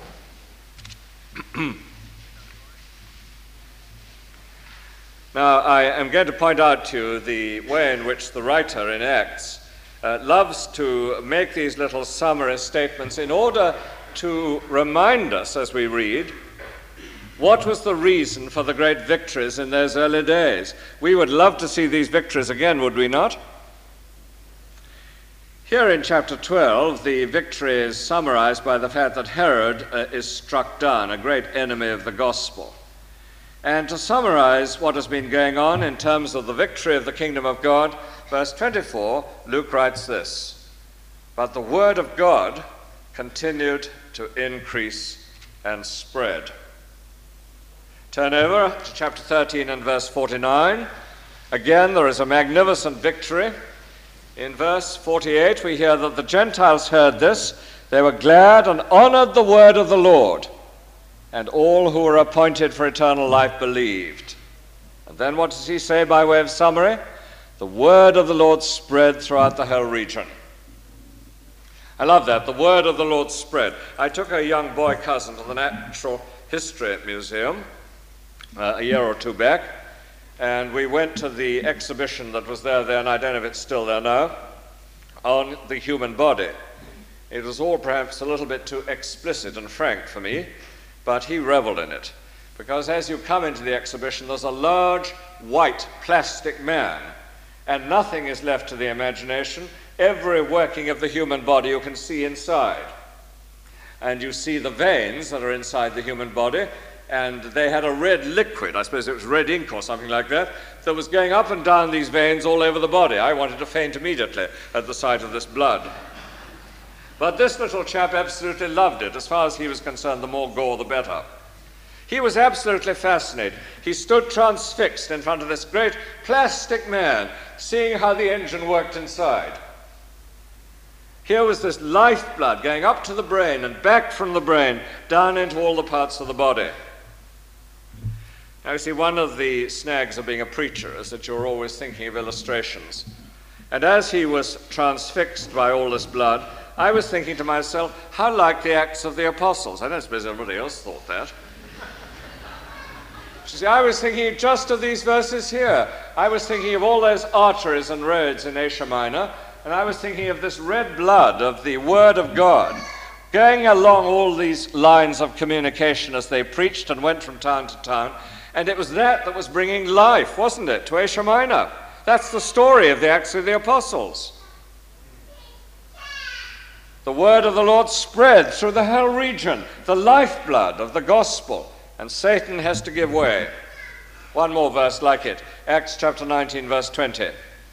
Now, I am going to point out to you the way in which the writer in Acts uh, loves to make these little summary statements in order to remind us as we read what was the reason for the great victories in those early days. We would love to see these victories again, would we not? Here in chapter twelve, the victory is summarized by the fact that Herod uh, is struck down, a great enemy of the gospel. And to summarize what has been going on in terms of the victory of the kingdom of God, verse twenty-four, Luke writes this: "But the word of God continued to increase and spread." Turn over to chapter thirteen and verse forty-nine. Again, there is a magnificent victory. In verse forty-eight, we hear that the Gentiles heard this. They were glad and honored the word of the Lord, and all who were appointed for eternal life believed. And then what does he say by way of summary? The word of the Lord spread throughout the whole region. I love that, the word of the Lord spread. I took a young boy cousin to the Natural History Museum uh, a year or two back, and we went to the exhibition that was there then, I don't know if it's still there now, on the human body. It was all perhaps a little bit too explicit and frank for me, but he reveled in it. Because as you come into the exhibition, there's a large white plastic man, and nothing is left to the imagination. Every working of the human body you can see inside. And you see the veins that are inside the human body, and they had a red liquid, I suppose it was red ink or something like that, that was going up and down these veins all over the body. I wanted to faint immediately at the sight of this blood. But this little chap absolutely loved it. As far as he was concerned, the more gore, the better. He was absolutely fascinated. He stood transfixed in front of this great plastic man, seeing how the engine worked inside. Here was this lifeblood going up to the brain and back from the brain, down into all the parts of the body. Now, you see, one of the snags of being a preacher is that you're always thinking of illustrations. And as he was transfixed by all this blood, I was thinking to myself, how like the Acts of the Apostles. I don't suppose everybody else thought that. You see, I was thinking just of these verses here. I was thinking of all those arteries and roads in Asia Minor, and I was thinking of this red blood of the Word of God going along all these lines of communication as they preached and went from town to town. And it was that that was bringing life, wasn't it, to Asia Minor? That's the story of the Acts of the Apostles. The word of the Lord spread through the whole region, the lifeblood of the gospel, and Satan has to give way. One more verse like it, Acts chapter nineteen, verse twenty.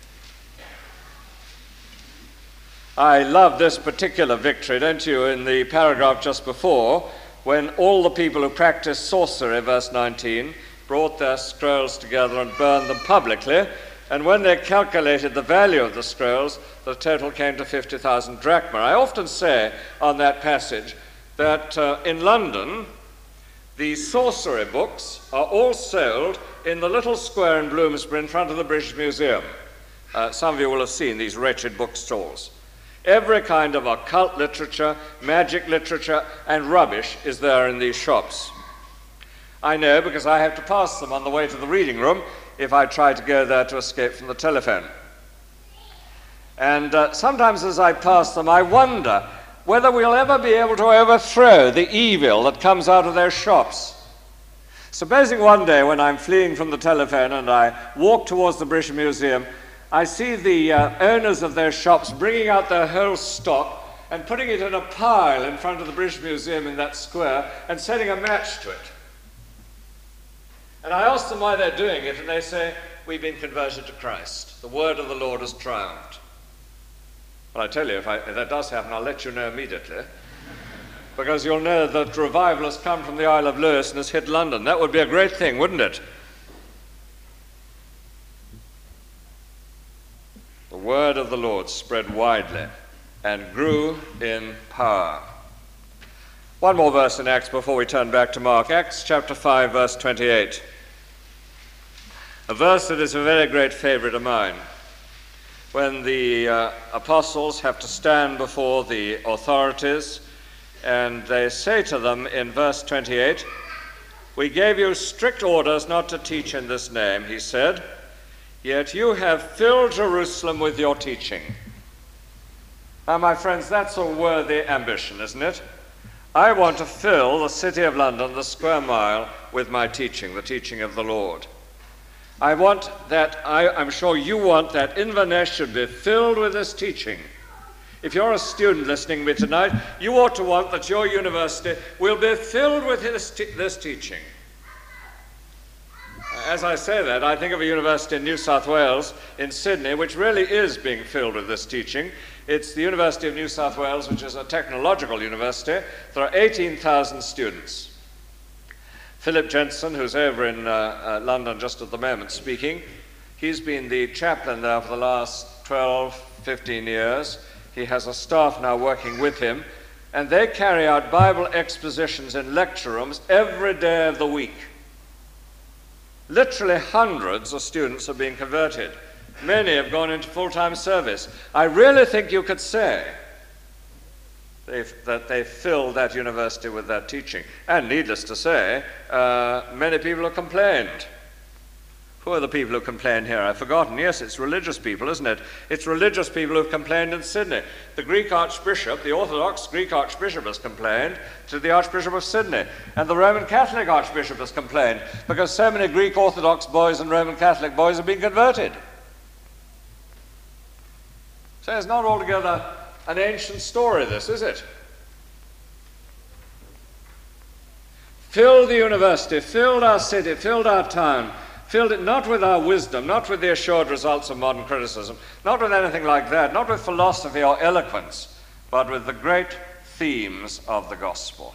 I love this particular victory, don't you, in the paragraph just before, when all the people who practiced sorcery, verse nineteen, brought their scrolls together and burned them publicly, and when they calculated the value of the scrolls, the total came to fifty thousand drachma. I often say on that passage that uh, in London, the sorcery books are all sold in the little square in Bloomsbury in front of the British Museum. Uh, some of you will have seen these wretched bookstalls. Every kind of occult literature, magic literature, and rubbish is there in these shops. I know because I have to pass them on the way to the reading room if I try to go there to escape from the telephone. And uh, sometimes as I pass them, I wonder whether we'll ever be able to overthrow the evil that comes out of their shops. Supposing one day when I'm fleeing from the telephone and I walk towards the British Museum, I see the uh, owners of their shops bringing out their whole stock and putting it in a pile in front of the British Museum in that square and setting a match to it. And I ask them why they're doing it, and they say, we've been converted to Christ. The word of the Lord has triumphed. Well, I tell you, if, I, if that does happen, I'll let you know immediately, because you'll know that revival has come from the Isle of Lewis and has hit London. That would be a great thing, wouldn't it? The word of the Lord spread widely and grew in power. One more verse in Acts before we turn back to Mark. Acts chapter five, verse twenty-eight. A verse that is a very great favorite of mine. When the uh, apostles have to stand before the authorities, and they say to them in verse twenty-eight, "We gave you strict orders not to teach in this name," he said, "yet you have filled Jerusalem with your teaching." Now, my friends, that's a worthy ambition, isn't it? I want to fill the city of London, the square mile, with my teaching, the teaching of the Lord. I want that, I, I'm sure you want that Inverness should be filled with this teaching. If you're a student listening to me tonight, you ought to want that your university will be filled with this, te- this teaching. As I say that, I think of a university in New South Wales, in Sydney, which really is being filled with this teaching. It's the University of New South Wales, which is a technological university. There are eighteen thousand students. Philip Jensen, who's over in uh, uh, London just at the moment speaking, he's been the chaplain there for the last twelve, fifteen years. He has a staff now working with him, and they carry out Bible expositions in lecture rooms every day of the week. Literally hundreds of students are being converted. Many have gone into full-time service. I really think you could say they've, that they filled that university with that teaching. And needless to say, uh, many people have complained. Who are the people who complain here? I've forgotten. Yes, it's religious people, isn't it? It's religious people who've complained in Sydney. The Greek Archbishop, the Orthodox Greek Archbishop, has complained to the Archbishop of Sydney. And the Roman Catholic Archbishop has complained because so many Greek Orthodox boys and Roman Catholic boys have been converted. So it's not altogether an ancient story, this, is it? Filled the university, filled our city, filled our town, filled it not with our wisdom, not with the assured results of modern criticism, not with anything like that, not with philosophy or eloquence, but with the great themes of the gospel.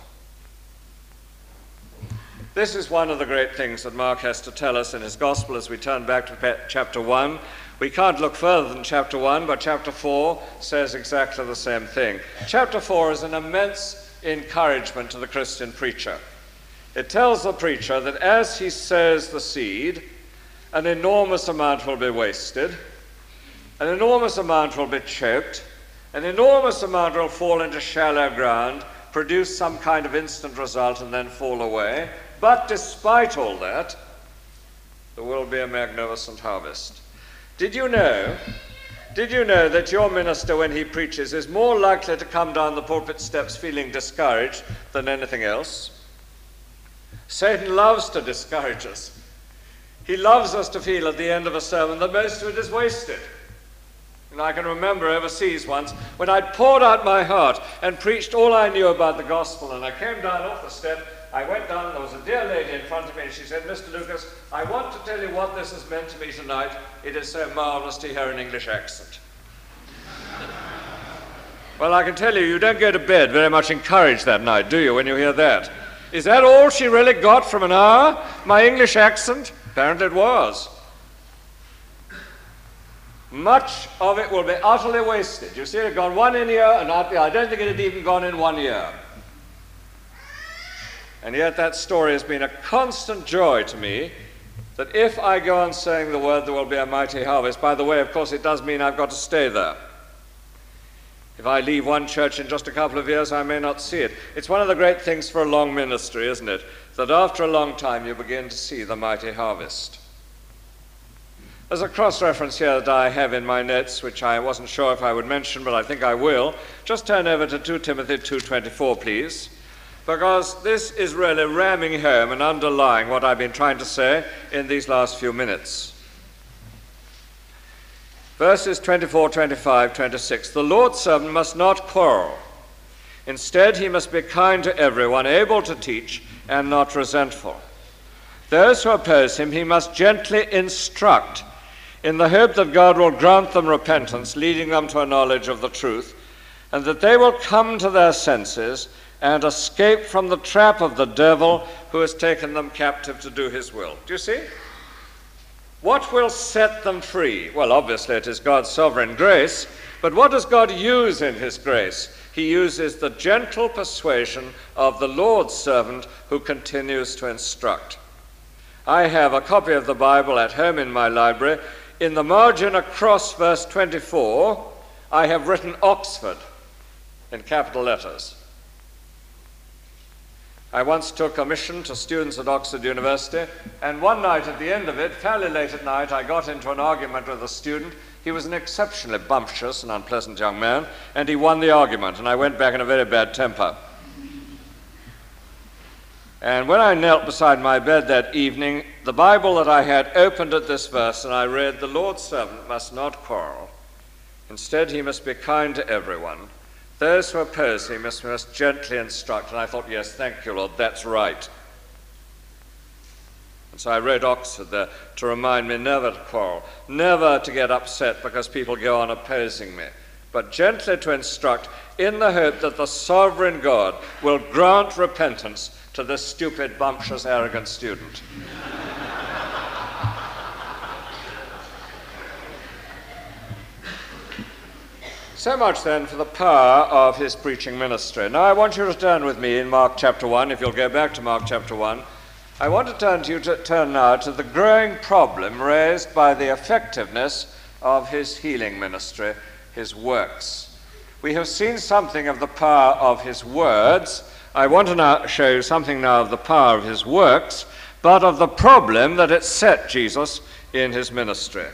This is one of the great things that Mark has to tell us in his gospel as we turn back to chapter one. We can't look further than chapter one, but chapter four says exactly the same thing. Chapter four is an immense encouragement to the Christian preacher. It tells the preacher that as he sows the seed, an enormous amount will be wasted, an enormous amount will be choked, an enormous amount will fall into shallow ground, produce some kind of instant result and then fall away. But despite all that, there will be a magnificent harvest. Did you know, did you know that your minister, when he preaches, is more likely to come down the pulpit steps feeling discouraged than anything else? Satan loves to discourage us. He loves us to feel at the end of a sermon that most of it is wasted. And I can remember overseas once when I'd poured out my heart and preached all I knew about the gospel, and I came down off the step, I went down, and there was a dear lady in front of me, and she said, "Mister Lucas, I want to tell you what this has meant to me tonight. It is so marvelous to hear an English accent." Well, I can tell you, you don't go to bed very much encouraged that night, do you, when you hear that? Is that all she really got from an hour? My English accent? Apparently it was. Much of it will be utterly wasted. You see, it had gone one in year, and I don't think it had even gone in one year. And yet that story has been a constant joy to me, that if I go on saying the word, there will be a mighty harvest. By the way, of course, it does mean I've got to stay there. If I leave one church in just a couple of years, I may not see it. It's one of the great things for a long ministry, isn't it? That after a long time you begin to see the mighty harvest. There's a cross-reference here that I have in my notes, which I wasn't sure if I would mention, but I think I will. Just turn over to Second Timothy two twenty-four, please, because this is really ramming home and underlying what I've been trying to say in these last few minutes. Verses twenty-four, twenty-five, twenty-six. The Lord's servant must not quarrel. Instead, he must be kind to everyone, able to teach, and not resentful. Those who oppose him he must gently instruct, in the hope that God will grant them repentance, leading them to a knowledge of the truth, and that they will come to their senses and escape from the trap of the devil who has taken them captive to do his will. Do you see? What will set them free? Well, obviously it is God's sovereign grace, but what does God use in his grace? He uses the gentle persuasion of the Lord's servant who continues to instruct. I have a copy of the Bible at home in my library. In the margin across verse twenty-four, I have written Oxford in capital letters. I once took a mission to students at Oxford University, and one night at the end of it, fairly late at night, I got into an argument with a student. He was an exceptionally bumptious and unpleasant young man, and he won the argument, and I went back in a very bad temper. And when I knelt beside my bed that evening, the Bible that I had opened at this verse, and I read, "The Lord's servant must not quarrel. Instead, he must be kind to everyone. Those who oppose him must, must gently instruct. And I thought, yes, thank you, Lord, that's right. And so I wrote Oxford there to remind me never to quarrel, never to get upset because people go on opposing me, but gently to instruct in the hope that the sovereign God will grant repentance to this stupid, bumptious, arrogant student. So much then for the power of his preaching ministry. Now I want you to turn with me in Mark chapter one, if you'll go back to Mark chapter one. I want to turn to you to turn now to the growing problem raised by the effectiveness of his healing ministry, his works. We have seen something of the power of his words. I want to now show you something now of the power of his works, but of the problem that it set Jesus in his ministry.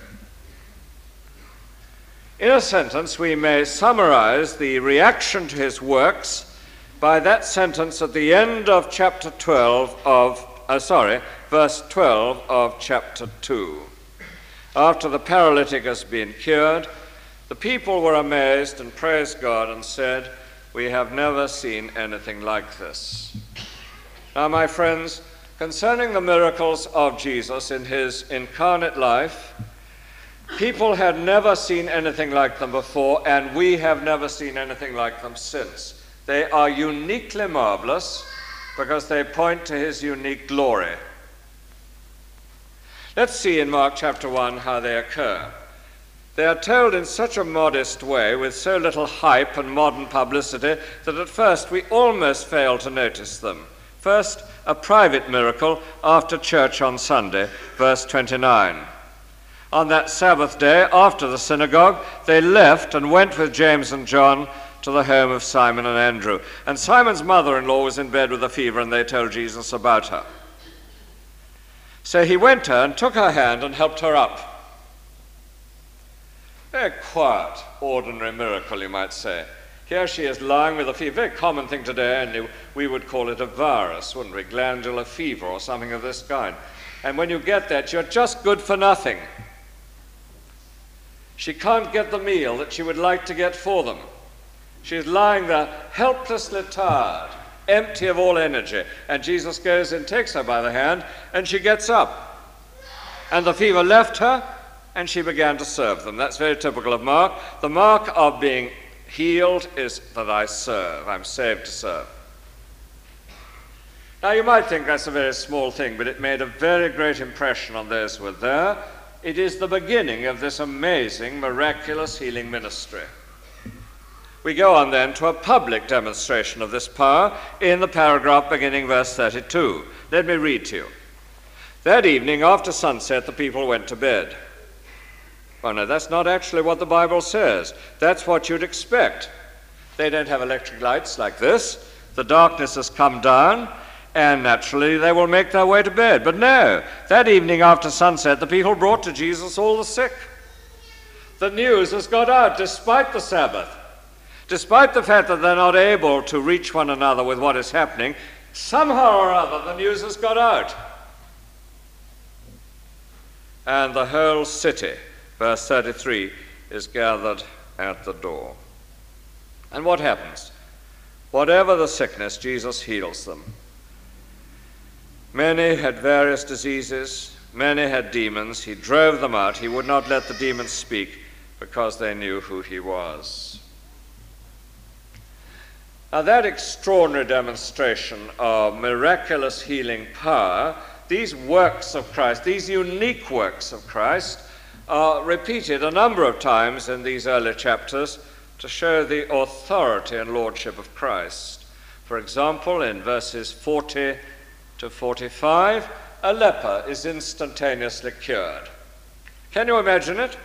In a sentence, we may summarize the reaction to his works by that sentence at the end of chapter twelve of, uh, sorry, verse twelve of chapter two. After the paralytic has been cured, the people were amazed and praised God and said, "We have never seen anything like this." Now, my friends, concerning the miracles of Jesus in his incarnate life, people had never seen anything like them before, and we have never seen anything like them since. They are uniquely marvelous because they point to his unique glory. Let's see in Mark chapter one how they occur. They are told in such a modest way, with so little hype and modern publicity, that at first we almost fail to notice them. First, a private miracle after church on Sunday, verse twenty-nine. On that Sabbath day, after the synagogue, they left and went with James and John to the home of Simon and Andrew. And Simon's mother-in-law was in bed with a fever, and they told Jesus about her. So he went to her and took her hand and helped her up. Very quiet, ordinary miracle, you might say. Here she is lying with a fever, very common thing today, and we would call it a virus, wouldn't we? Glandular fever or something of this kind. And when you get that, you're just good for nothing. She can't get the meal that she would like to get for them. She's lying there helplessly tired, empty of all energy. And Jesus goes and takes her by the hand, and she gets up. And the fever left her, and she began to serve them. That's very typical of Mark. The mark of being healed is that I serve. I'm saved to serve. Now, you might think that's a very small thing, but it made a very great impression on those who were there. It is the beginning of this amazing, miraculous healing ministry. We go on then to a public demonstration of this power in the paragraph beginning verse thirty-two. Let me read to you. That evening, after sunset, the people went to bed. Well, no, that's not actually what the Bible says. That's what you'd expect. They don't have electric lights like this. The darkness has come down, and naturally they will make their way to bed. But no, that evening after sunset, the people brought to Jesus all the sick. The news has got out despite the Sabbath. Despite the fact that they're not able to reach one another with what is happening, somehow or other the news has got out. And the whole city, verse thirty-three, is gathered at the door. And what happens? Whatever the sickness, Jesus heals them. Many had various diseases, many had demons. He drove them out. He would not let the demons speak because they knew who he was. Now, that extraordinary demonstration of miraculous healing power, these works of Christ, these unique works of Christ, are repeated a number of times in these early chapters to show the authority and lordship of Christ. For example, in verses forty to forty-five, a leper is instantaneously cured. Can you imagine it?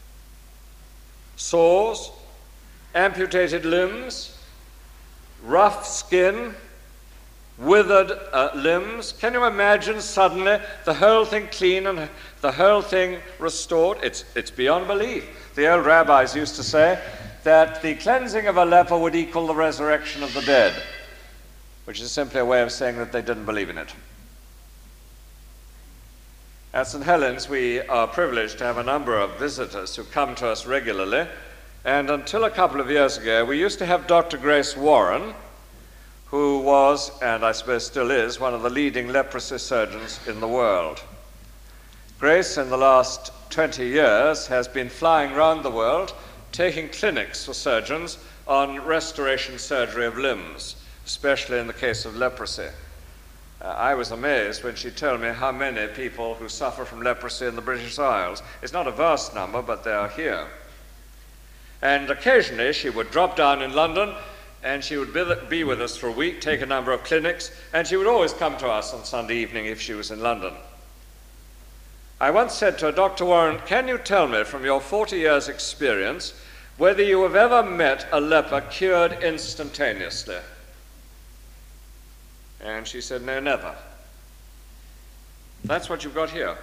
Sores, amputated limbs, rough skin, withered uh, limbs. Can you imagine suddenly the whole thing clean and the whole thing restored? It's, it's beyond belief. The old rabbis used to say that the cleansing of a leper would equal the resurrection of the dead, which is simply a way of saying that they didn't believe in it. At Saint Helens, we are privileged to have a number of visitors who come to us regularly, And until a couple of years ago, we used to have Doctor Grace Warren, who was, and I suppose still is, one of the leading leprosy surgeons in the world. Grace, in the last twenty years, has been flying around the world, taking clinics for surgeons on restoration surgery of limbs, especially in the case of leprosy. Uh, I was amazed when she told me how many people who suffer from leprosy in the British Isles. It's not a vast number, but they are here. And occasionally she would drop down in London, and she would be with us for a week, take a number of clinics, and she would always come to us on Sunday evening if she was in London. I once said to her, Doctor Warren, can you tell me from your forty years' experience whether you have ever met a leper cured instantaneously? And she said, no, never. That's what you've got here.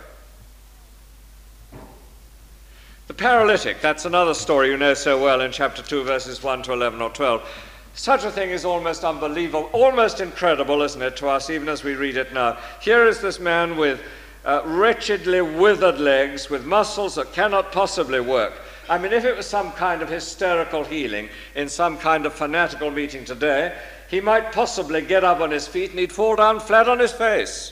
The paralytic, that's another story you know so well in chapter two, verses one to eleven or twelve. Such a thing is almost unbelievable, almost incredible, isn't it, to us, even as we read it now. Here is this man with uh, wretchedly withered legs, with muscles that cannot possibly work. I mean, if it was some kind of hysterical healing in some kind of fanatical meeting today, he might possibly get up on his feet and he'd fall down flat on his face.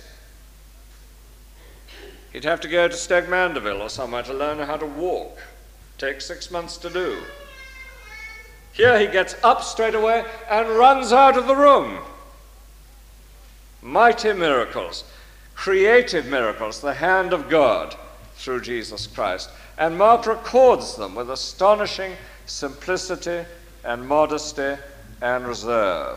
He'd have to go to Steg Mandeville or somewhere to learn how to walk. Takes six months to do. Here he gets up straight away and runs out of the room. Mighty miracles, creative miracles, the hand of God through Jesus Christ. And Mark records them with astonishing simplicity and modesty and reserve.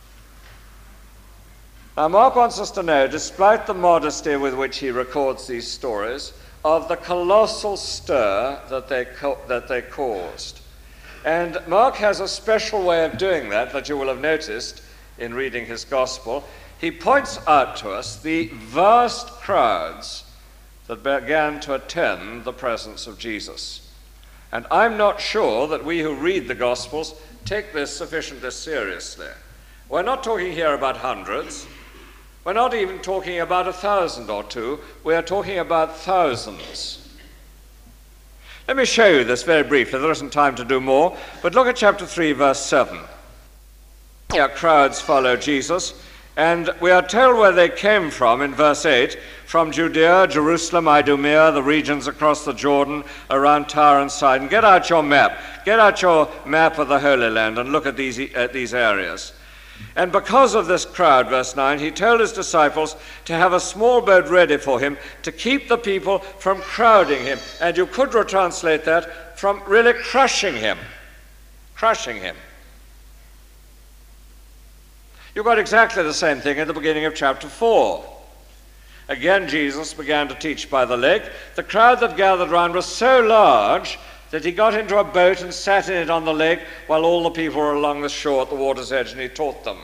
Now, Mark wants us to know, despite the modesty with which he records these stories, of the colossal stir that they, co- that they caused. And Mark has a special way of doing that, that you will have noticed in reading his gospel. He points out to us the vast crowds that began to attend the presence of Jesus. And I'm not sure that we who read the Gospels take this sufficiently seriously. We're not talking here about hundreds. We're not even talking about a thousand or two. We are talking about thousands. Let me show you this very briefly. There isn't time to do more, but look at chapter three, verse seven. Here crowds follow Jesus, and we are told where they came from in verse eight, from Judea, Jerusalem, Idumea, the regions across the Jordan, around Tyre and Sidon. Get out your map. Get out your map of the Holy Land and look at these, at these areas. And because of this crowd, verse nine, he told his disciples to have a small boat ready for him to keep the people from crowding him. And you could retranslate that from really crushing him. Crushing him. You've got exactly the same thing at the beginning of chapter four. Again, Jesus began to teach by the lake. The crowd that gathered round was so large that he got into a boat and sat in it on the lake while all the people were along the shore at the water's edge, and he taught them.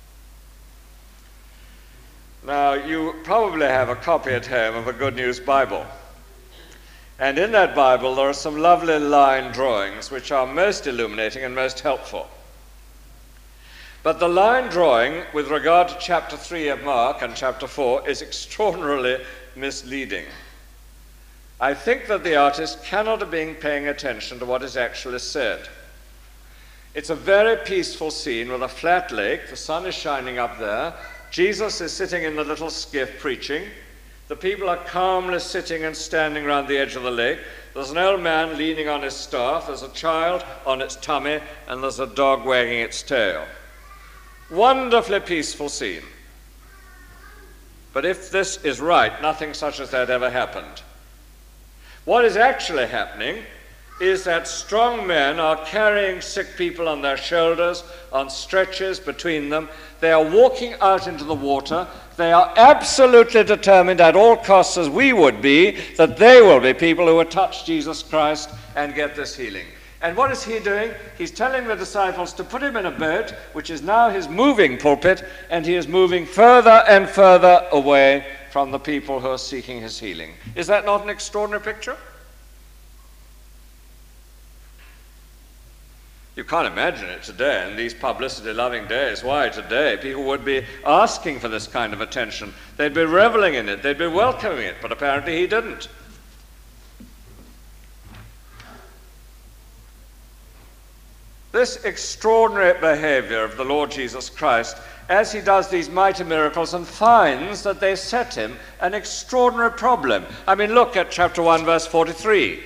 Now, you probably have a copy at home of a Good News Bible. And in that Bible, there are some lovely line drawings which are most illuminating and most helpful. But the line drawing with regard to chapter three of Mark and chapter four is extraordinarily misleading. I think that the artist cannot have been paying attention to what is actually said. It's a very peaceful scene with a flat lake. The sun is shining up there. Jesus is sitting in the little skiff preaching. The people are calmly sitting and standing around the edge of the lake. There's an old man leaning on his staff. There's a child on its tummy, and there's a dog wagging its tail. Wonderfully peaceful scene. But if this is right, nothing such as that ever happened. What is actually happening is that strong men are carrying sick people on their shoulders, on stretchers between them. They are walking out into the water. They are absolutely determined at all costs, as we would be, that they will be people who will touch Jesus Christ and get this healing. And what is he doing? He's telling the disciples to put him in a boat, which is now his moving pulpit, and he is moving further and further away from the people who are seeking his healing. Is that not an extraordinary picture? You can't imagine it today in these publicity-loving days. Why today? People would be asking for this kind of attention. They'd be reveling in it. They'd be welcoming it. But apparently he didn't. This extraordinary behavior of the Lord Jesus Christ as he does these mighty miracles and finds that they set him an extraordinary problem. I mean, look at chapter one, verse forty-three.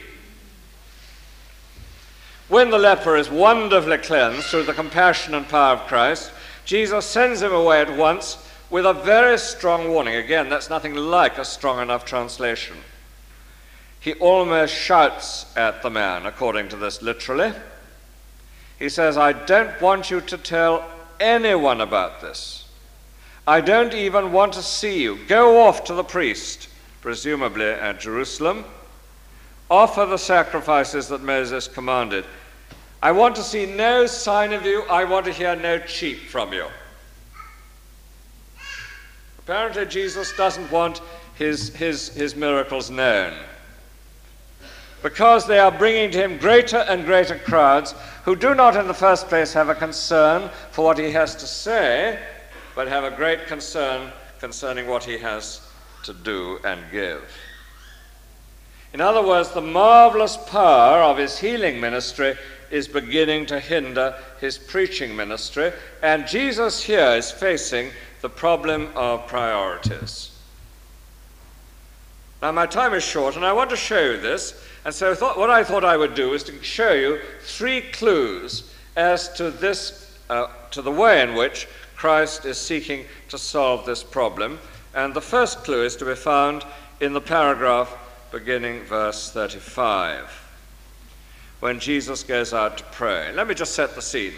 When the leper is wonderfully cleansed through the compassion and power of Christ, Jesus sends him away at once with a very strong warning. Again, that's nothing like a strong enough translation. He almost shouts at the man, according to this literally. He says, I don't want you to tell anyone about this. I don't even want to see you. Go off to the priest, presumably at Jerusalem. Offer the sacrifices that Moses commanded. I want to see no sign of you. I want to hear no cheep from you. Apparently, Jesus doesn't want his, his, his miracles known, because they are bringing to him greater and greater crowds who do not in the first place have a concern for what he has to say, but have a great concern concerning what he has to do and give. In other words, the marvelous power of his healing ministry is beginning to hinder his preaching ministry, and Jesus here is facing the problem of priorities. Now, my time is short, and I want to show you this, and so I thought, what I thought I would do is to show you three clues as to this, uh, to the way in which Christ is seeking to solve this problem. And the first clue is to be found in the paragraph beginning verse thirty-five, when Jesus goes out to pray. Let me just set the scene.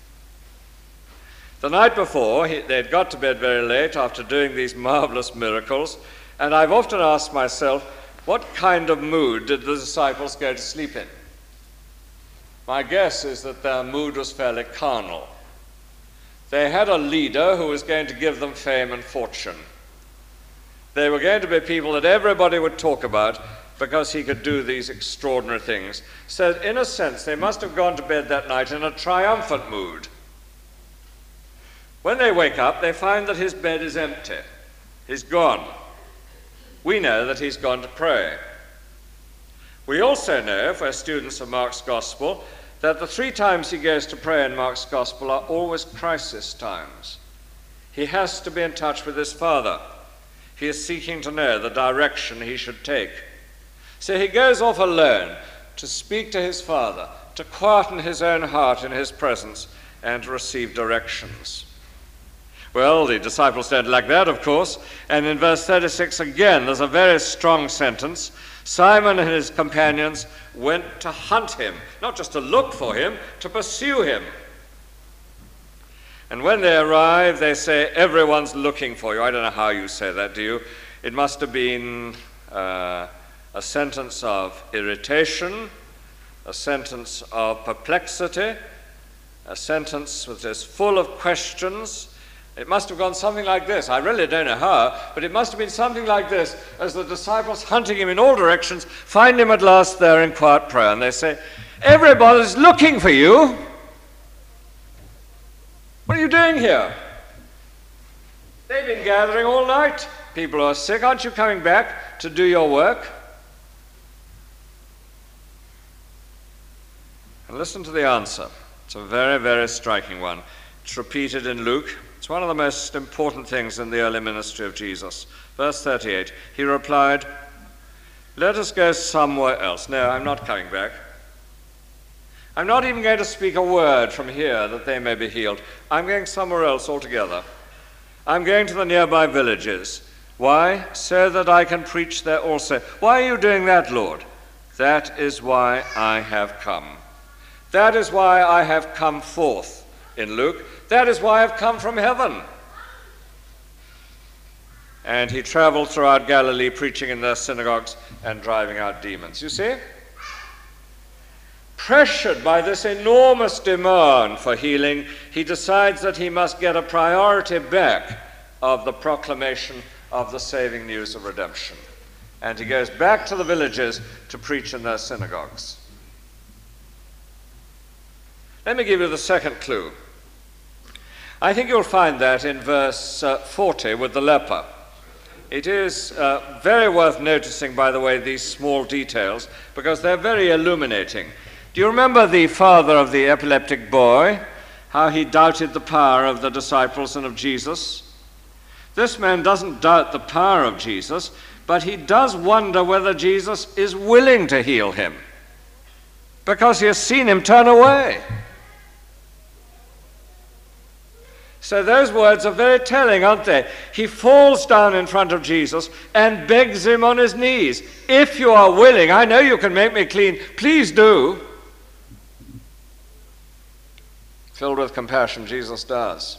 The night before, he, they'd got to bed very late after doing these marvelous miracles, and I've often asked myself, what kind of mood did the disciples go to sleep in? My guess is that their mood was fairly carnal. They had a leader who was going to give them fame and fortune. They were going to be people that everybody would talk about because he could do these extraordinary things. So in a sense, they must have gone to bed that night in a triumphant mood. When they wake up, they find that his bed is empty. He's gone. We know that he's gone to pray. We also know, if we're students of Mark's Gospel, that the three times he goes to pray in Mark's Gospel are always crisis times. He has to be in touch with his Father. He is seeking to know the direction he should take. So he goes off alone to speak to his Father, to quieten his own heart in his presence, and to receive directions. Well, the disciples don't like that, of course, and in verse thirty-six again, there's a very strong sentence. Simon and his companions went to hunt him, not just to look for him, to pursue him. And when they arrive, they say, everyone's looking for you. I don't know how you say that, do you? It must have been uh, a sentence of irritation, a sentence of perplexity, a sentence which is full of questions. It must have gone something like this. I really don't know how, but it must have been something like this, as the disciples, hunting him in all directions, find him at last there in quiet prayer, and they say, everybody's looking for you. What are you doing here? They've been gathering all night. People are sick. Aren't you coming back to do your work? And listen to the answer. It's a very, very striking one. It's repeated in Luke. It's one of the most important things in the early ministry of Jesus. Verse thirty-eight, he replied, let us go somewhere else. No, I'm not coming back. I'm not even going to speak a word from here that they may be healed. I'm going somewhere else altogether. I'm going to the nearby villages. Why? So that I can preach there also. Why are you doing that, Lord? That is why I have come. That is why I have come forth in Luke. That is why I've come from heaven. And he traveled throughout Galilee, preaching in their synagogues and driving out demons. You see? Pressured by this enormous demand for healing, he decides that he must get a priority back of the proclamation of the saving news of redemption. And he goes back to the villages to preach in their synagogues. Let me give you the second clue. I think you'll find that in verse uh, forty with the leper. It is uh, very worth noticing, by the way, these small details, because they're very illuminating. Do you remember the father of the epileptic boy, how he doubted the power of the disciples and of Jesus? This man doesn't doubt the power of Jesus, but he does wonder whether Jesus is willing to heal him, because he has seen him turn away. So those words are very telling, aren't they? He falls down in front of Jesus and begs him on his knees, if you are willing, I know you can make me clean, please do. Filled with compassion, Jesus does.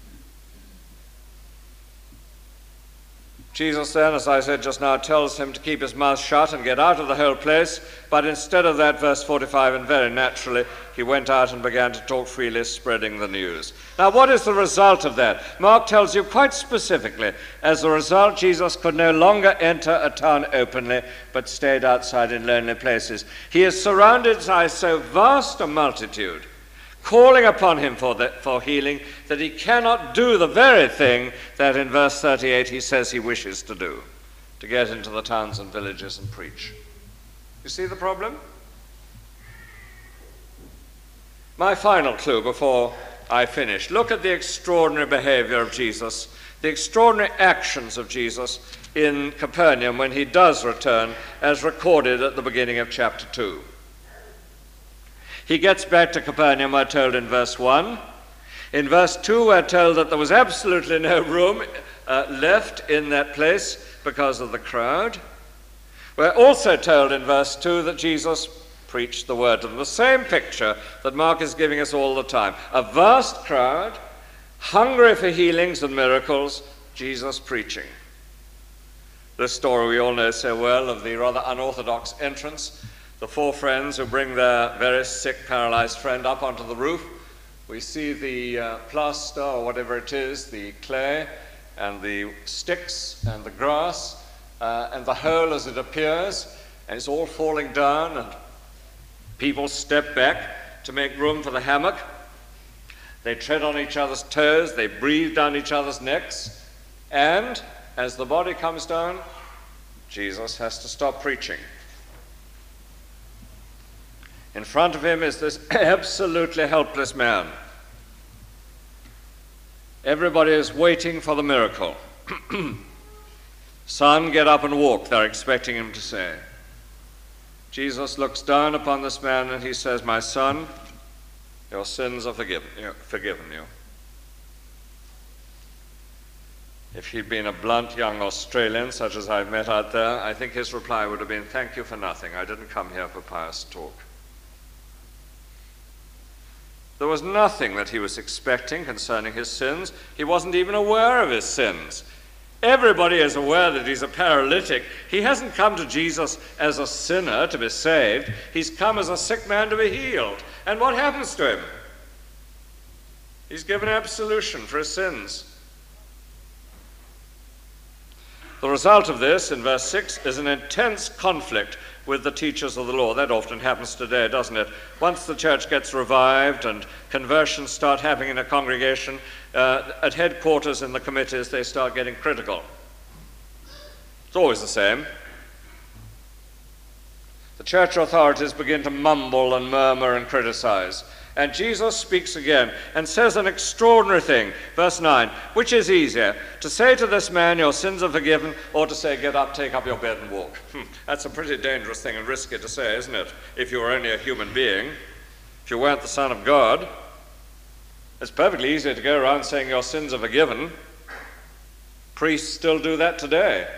Jesus then, as I said just now, tells him to keep his mouth shut and get out of the whole place, but instead of that, verse forty-five, and very naturally, he went out and began to talk freely, spreading the news. Now, what is the result of that? Mark tells you quite specifically, as a result, Jesus could no longer enter a town openly, but stayed outside in lonely places. He is surrounded by so vast a multitude, calling upon him for, the, for healing, that he cannot do the very thing that in verse thirty-eight he says he wishes to do, to get into the towns and villages and preach. You see the problem? My final clue before I finish. Look at the extraordinary behavior of Jesus, the extraordinary actions of Jesus in Capernaum when he does return, as recorded at the beginning of chapter two. He gets back to Capernaum, we're told in verse one. In verse two, we're told that there was absolutely no room uh, left in that place because of the crowd. We're also told in verse two that Jesus preached the word to them. The same picture that Mark is giving us all the time. A vast crowd, hungry for healings and miracles, Jesus preaching. This story we all know so well of the rather unorthodox entrance. The four friends who bring their very sick, paralyzed friend up onto the roof. We see the uh, plaster, or whatever it is, the clay, and the sticks, and the grass, uh, and the hole as it appears, and it's all falling down, and people step back to make room for the hammock. They tread on each other's toes, they breathe down each other's necks, and as the body comes down, Jesus has to stop preaching. In front of him is this absolutely helpless man. Everybody is waiting for the miracle. Son, get up and walk, they're expecting him to say. Jesus looks down upon this man and he says, my son, your sins are forgiven you. Forgiven you. If he'd been a blunt young Australian, such as I've met out there, I think his reply would have been, thank you for nothing. I didn't come here for pious talk. There was nothing that he was expecting concerning his sins. He wasn't even aware of his sins. Everybody is aware that he's a paralytic. He hasn't come to Jesus as a sinner to be saved. He's come as a sick man to be healed. And what happens to him? He's given absolution for his sins. The result of this, in verse six, is an intense conflict with the teachers of the law. That often happens today, doesn't it? Once the church gets revived and conversions start happening in a congregation, uh, at headquarters in the committees, they start getting critical. It's always the same. The church authorities begin to mumble and murmur and criticize. And Jesus speaks again and says an extraordinary thing. Verse nine, which is easier, to say to this man, your sins are forgiven, or to say, get up, take up your bed and walk? Hmm. That's a pretty dangerous thing and risky to say, isn't it? If you were only a human being, if you weren't the Son of God. It's perfectly easy to go around saying your sins are forgiven. Priests still do that today.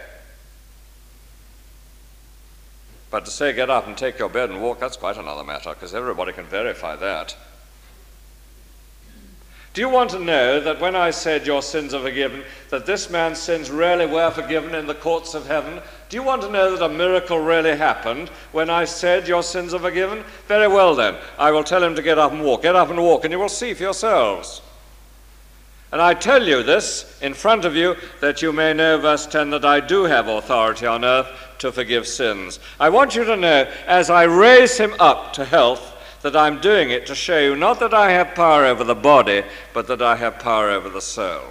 But to say, get up and take your bed and walk, that's quite another matter, because everybody can verify that. Do you want to know that when I said your sins are forgiven, that this man's sins really were forgiven in the courts of heaven? Do you want to know that a miracle really happened when I said your sins are forgiven? Very well then, I will tell him to get up and walk. Get up and walk, and you will see for yourselves. And I tell you this in front of you, that you may know, verse ten, that I do have authority on earth to forgive sins. I want you to know, as I raise him up to health, that I'm doing it to show you not that I have power over the body, but that I have power over the soul.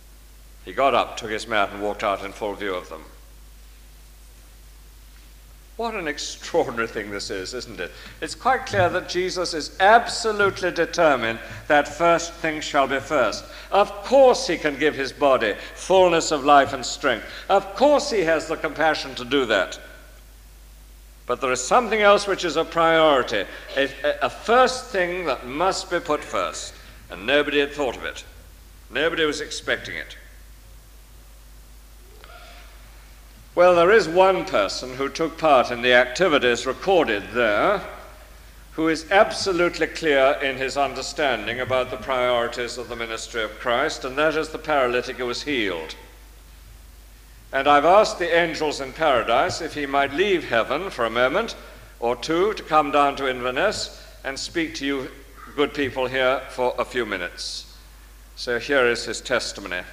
He got up, took his mat, and walked out in full view of them. What an extraordinary thing this is, isn't it? It's quite clear that Jesus is absolutely determined that first things shall be first. Of course he can give his body fullness of life and strength. Of course he has the compassion to do that. But there is something else which is a priority, a, a first thing that must be put first. And nobody had thought of it. Nobody was expecting it. Well, there is one person who took part in the activities recorded there who is absolutely clear in his understanding about the priorities of the ministry of Christ, and that is the paralytic who was healed. And I've asked the angels in paradise if he might leave heaven for a moment or two to come down to Inverness and speak to you good people here for a few minutes. So here is his testimony.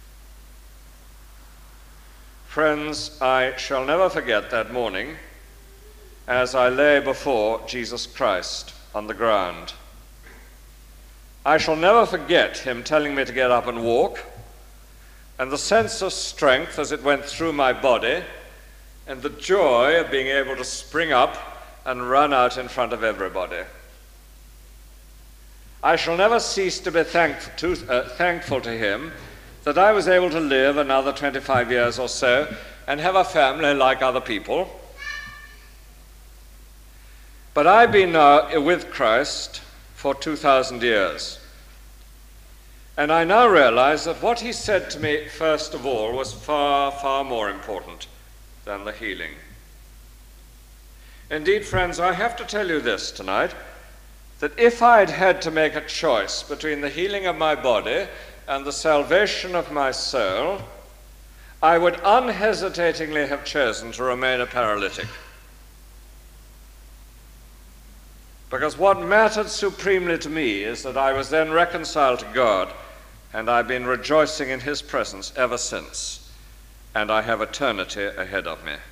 Friends, I shall never forget that morning as I lay before Jesus Christ on the ground. I shall never forget him telling me to get up and walk, and the sense of strength as it went through my body, and the joy of being able to spring up and run out in front of everybody. I shall never cease to be thankful to, uh, thankful to him that I was able to live another twenty-five years or so and have a family like other people. But I've been now with Christ for two thousand years. And I now realize that what he said to me first of all was far, far more important than the healing. Indeed, friends, I have to tell you this tonight, that if I'd had to make a choice between the healing of my body and the salvation of my soul, I would unhesitatingly have chosen to remain a paralytic. Because what mattered supremely to me is that I was then reconciled to God, and I've been rejoicing in his presence ever since, and I have eternity ahead of me.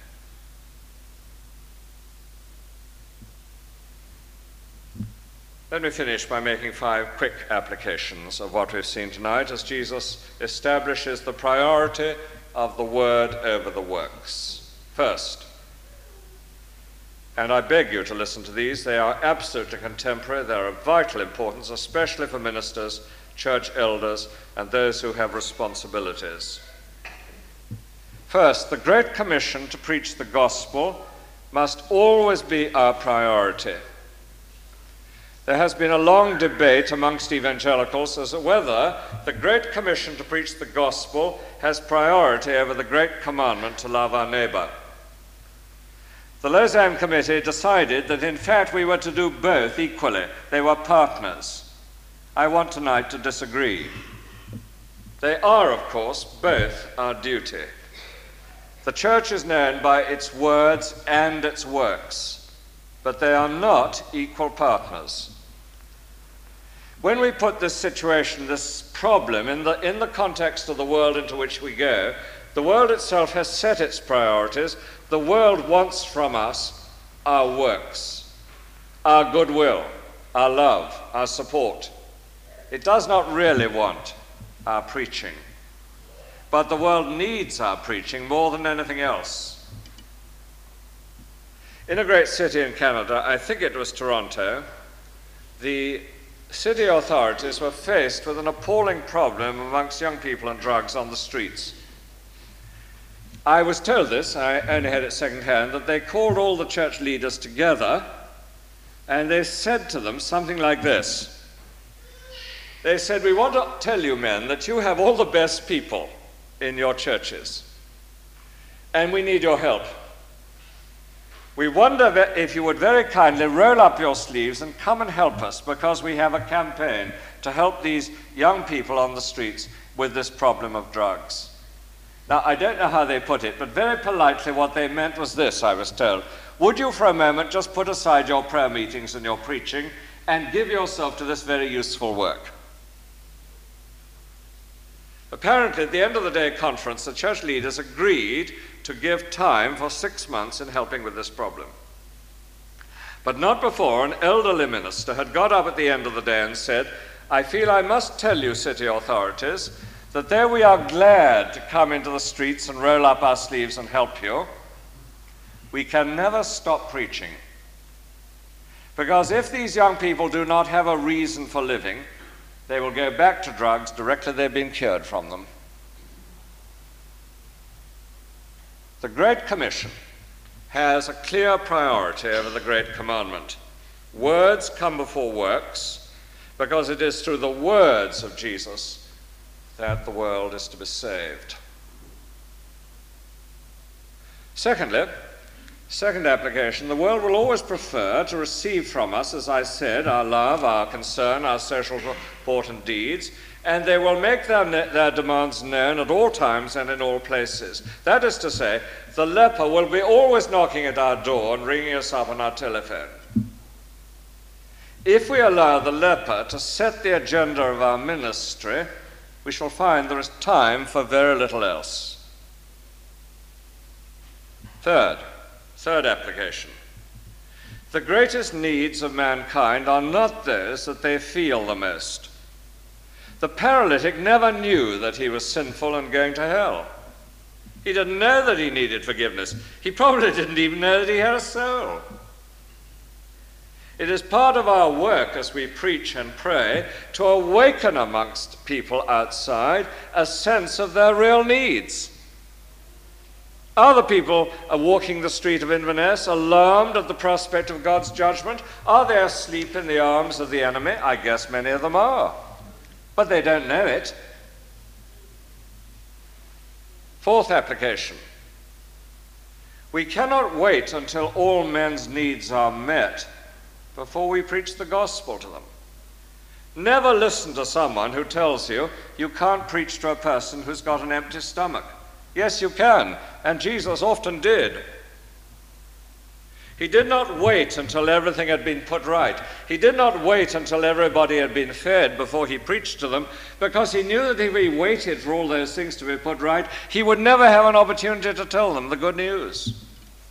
Let me finish by making five quick applications of what we've seen tonight as Jesus establishes the priority of the word over the works. First, and I beg you to listen to these, they are absolutely contemporary, they are of vital importance, especially for ministers, church elders, and those who have responsibilities. First, the Great Commission to preach the gospel must always be our priority. There has been a long debate amongst evangelicals as to whether the Great Commission to preach the gospel has priority over the Great Commandment to love our neighbor. The Lausanne Committee decided that in fact we were to do both equally. They were partners. I want tonight to disagree. They are, of course, both our duty. The church is known by its words and its works, but they are not equal partners. When we put this situation, this problem, in the, in the context of the world into which we go, the world itself has set its priorities. The world wants from us our works, our goodwill, our love, our support. It does not really want our preaching. But the world needs our preaching more than anything else. In a great city in Canada, I think it was Toronto, the city authorities were faced with an appalling problem amongst young people and drugs on the streets. I was told this, I only had it secondhand, that they called all the church leaders together and they said to them something like this. They said, "We want to tell you men that you have all the best people in your churches and we need your help. We wonder if you would very kindly roll up your sleeves and come and help us, because we have a campaign to help these young people on the streets with this problem of drugs." Now, I don't know how they put it, but very politely what they meant was this, I was told. Would you for a moment just put aside your prayer meetings and your preaching and give yourself to this very useful work? Apparently, at the end of the day conference, the church leaders agreed to give time for six months in helping with this problem. But not before an elderly minister had got up at the end of the day and said, "I feel I must tell you, city authorities, that though we are glad to come into the streets and roll up our sleeves and help you, We can never stop preaching. Because if these young people do not have a reason for living, they will go back to drugs directly they've been cured from them. The Great Commission has a clear priority over the Great Commandment. Words come before works, because it is through the words of Jesus that the world is to be saved. Secondly, second application, the world will always prefer to receive from us, as I said, our love, our concern, our social support and deeds, and they will make their, their demands known at all times and in all places. That is to say, the leper will be always knocking at our door and ringing us up on our telephone. If we allow the leper to set the agenda of our ministry, we shall find there is time for very little else. Third, third application. The greatest needs of mankind are not those that they feel the most. The paralytic never knew that he was sinful and going to hell. He didn't know that he needed forgiveness. He probably didn't even know that he had a soul. It is part of our work as we preach and pray to awaken amongst people outside a sense of their real needs. Are the people walking the street of Inverness alarmed at the prospect of God's judgment? Are they asleep in the arms of the enemy? I guess many of them are. But they don't know it. Fourth application. We cannot wait until all men's needs are met before we preach the gospel to them. Never listen to someone who tells you you can't preach to a person who's got an empty stomach. Yes, you can, and Jesus often did. He did not wait until everything had been put right. He did not wait until everybody had been fed before he preached to them, because he knew that if he waited for all those things to be put right, he would never have an opportunity to tell them the good news.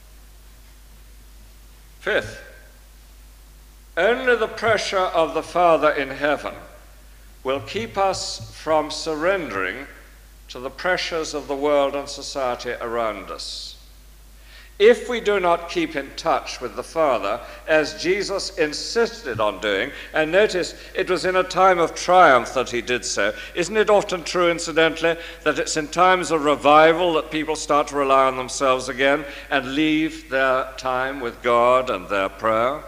Fifth, only the pressure of the Father in heaven will keep us from surrendering to the pressures of the world and society around us. If we do not keep in touch with the Father, as Jesus insisted on doing, and notice it was in a time of triumph that he did so. Isn't it often true, incidentally, that it's in times of revival that people start to rely on themselves again and leave their time with God and their prayer?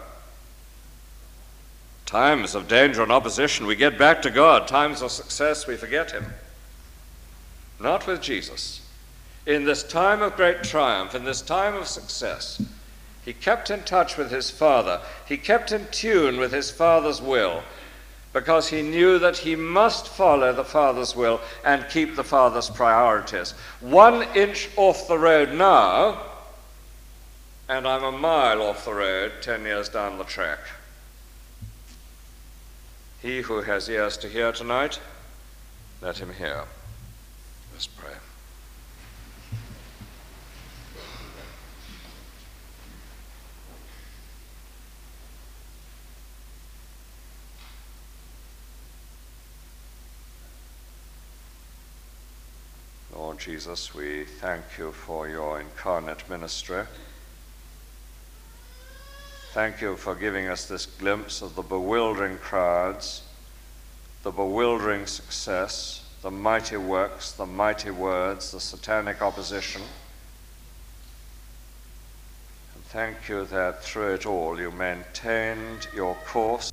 Times of danger and opposition, we get back to God. Times of success, we forget him. Not with Jesus. In this time of great triumph, in this time of success, he kept in touch with his Father. He kept in tune with his Father's will, because he knew that he must follow the Father's will and keep the Father's priorities. One inch off the road now, and I'm a mile off the road ten years down the track. He who has ears to hear tonight, let him hear. Let's pray. Lord Jesus, we thank you for your incarnate ministry. Thank you for giving us this glimpse of the bewildering crowds, the bewildering success, the mighty works, the mighty words, the satanic opposition. And thank you that through it all you maintained your course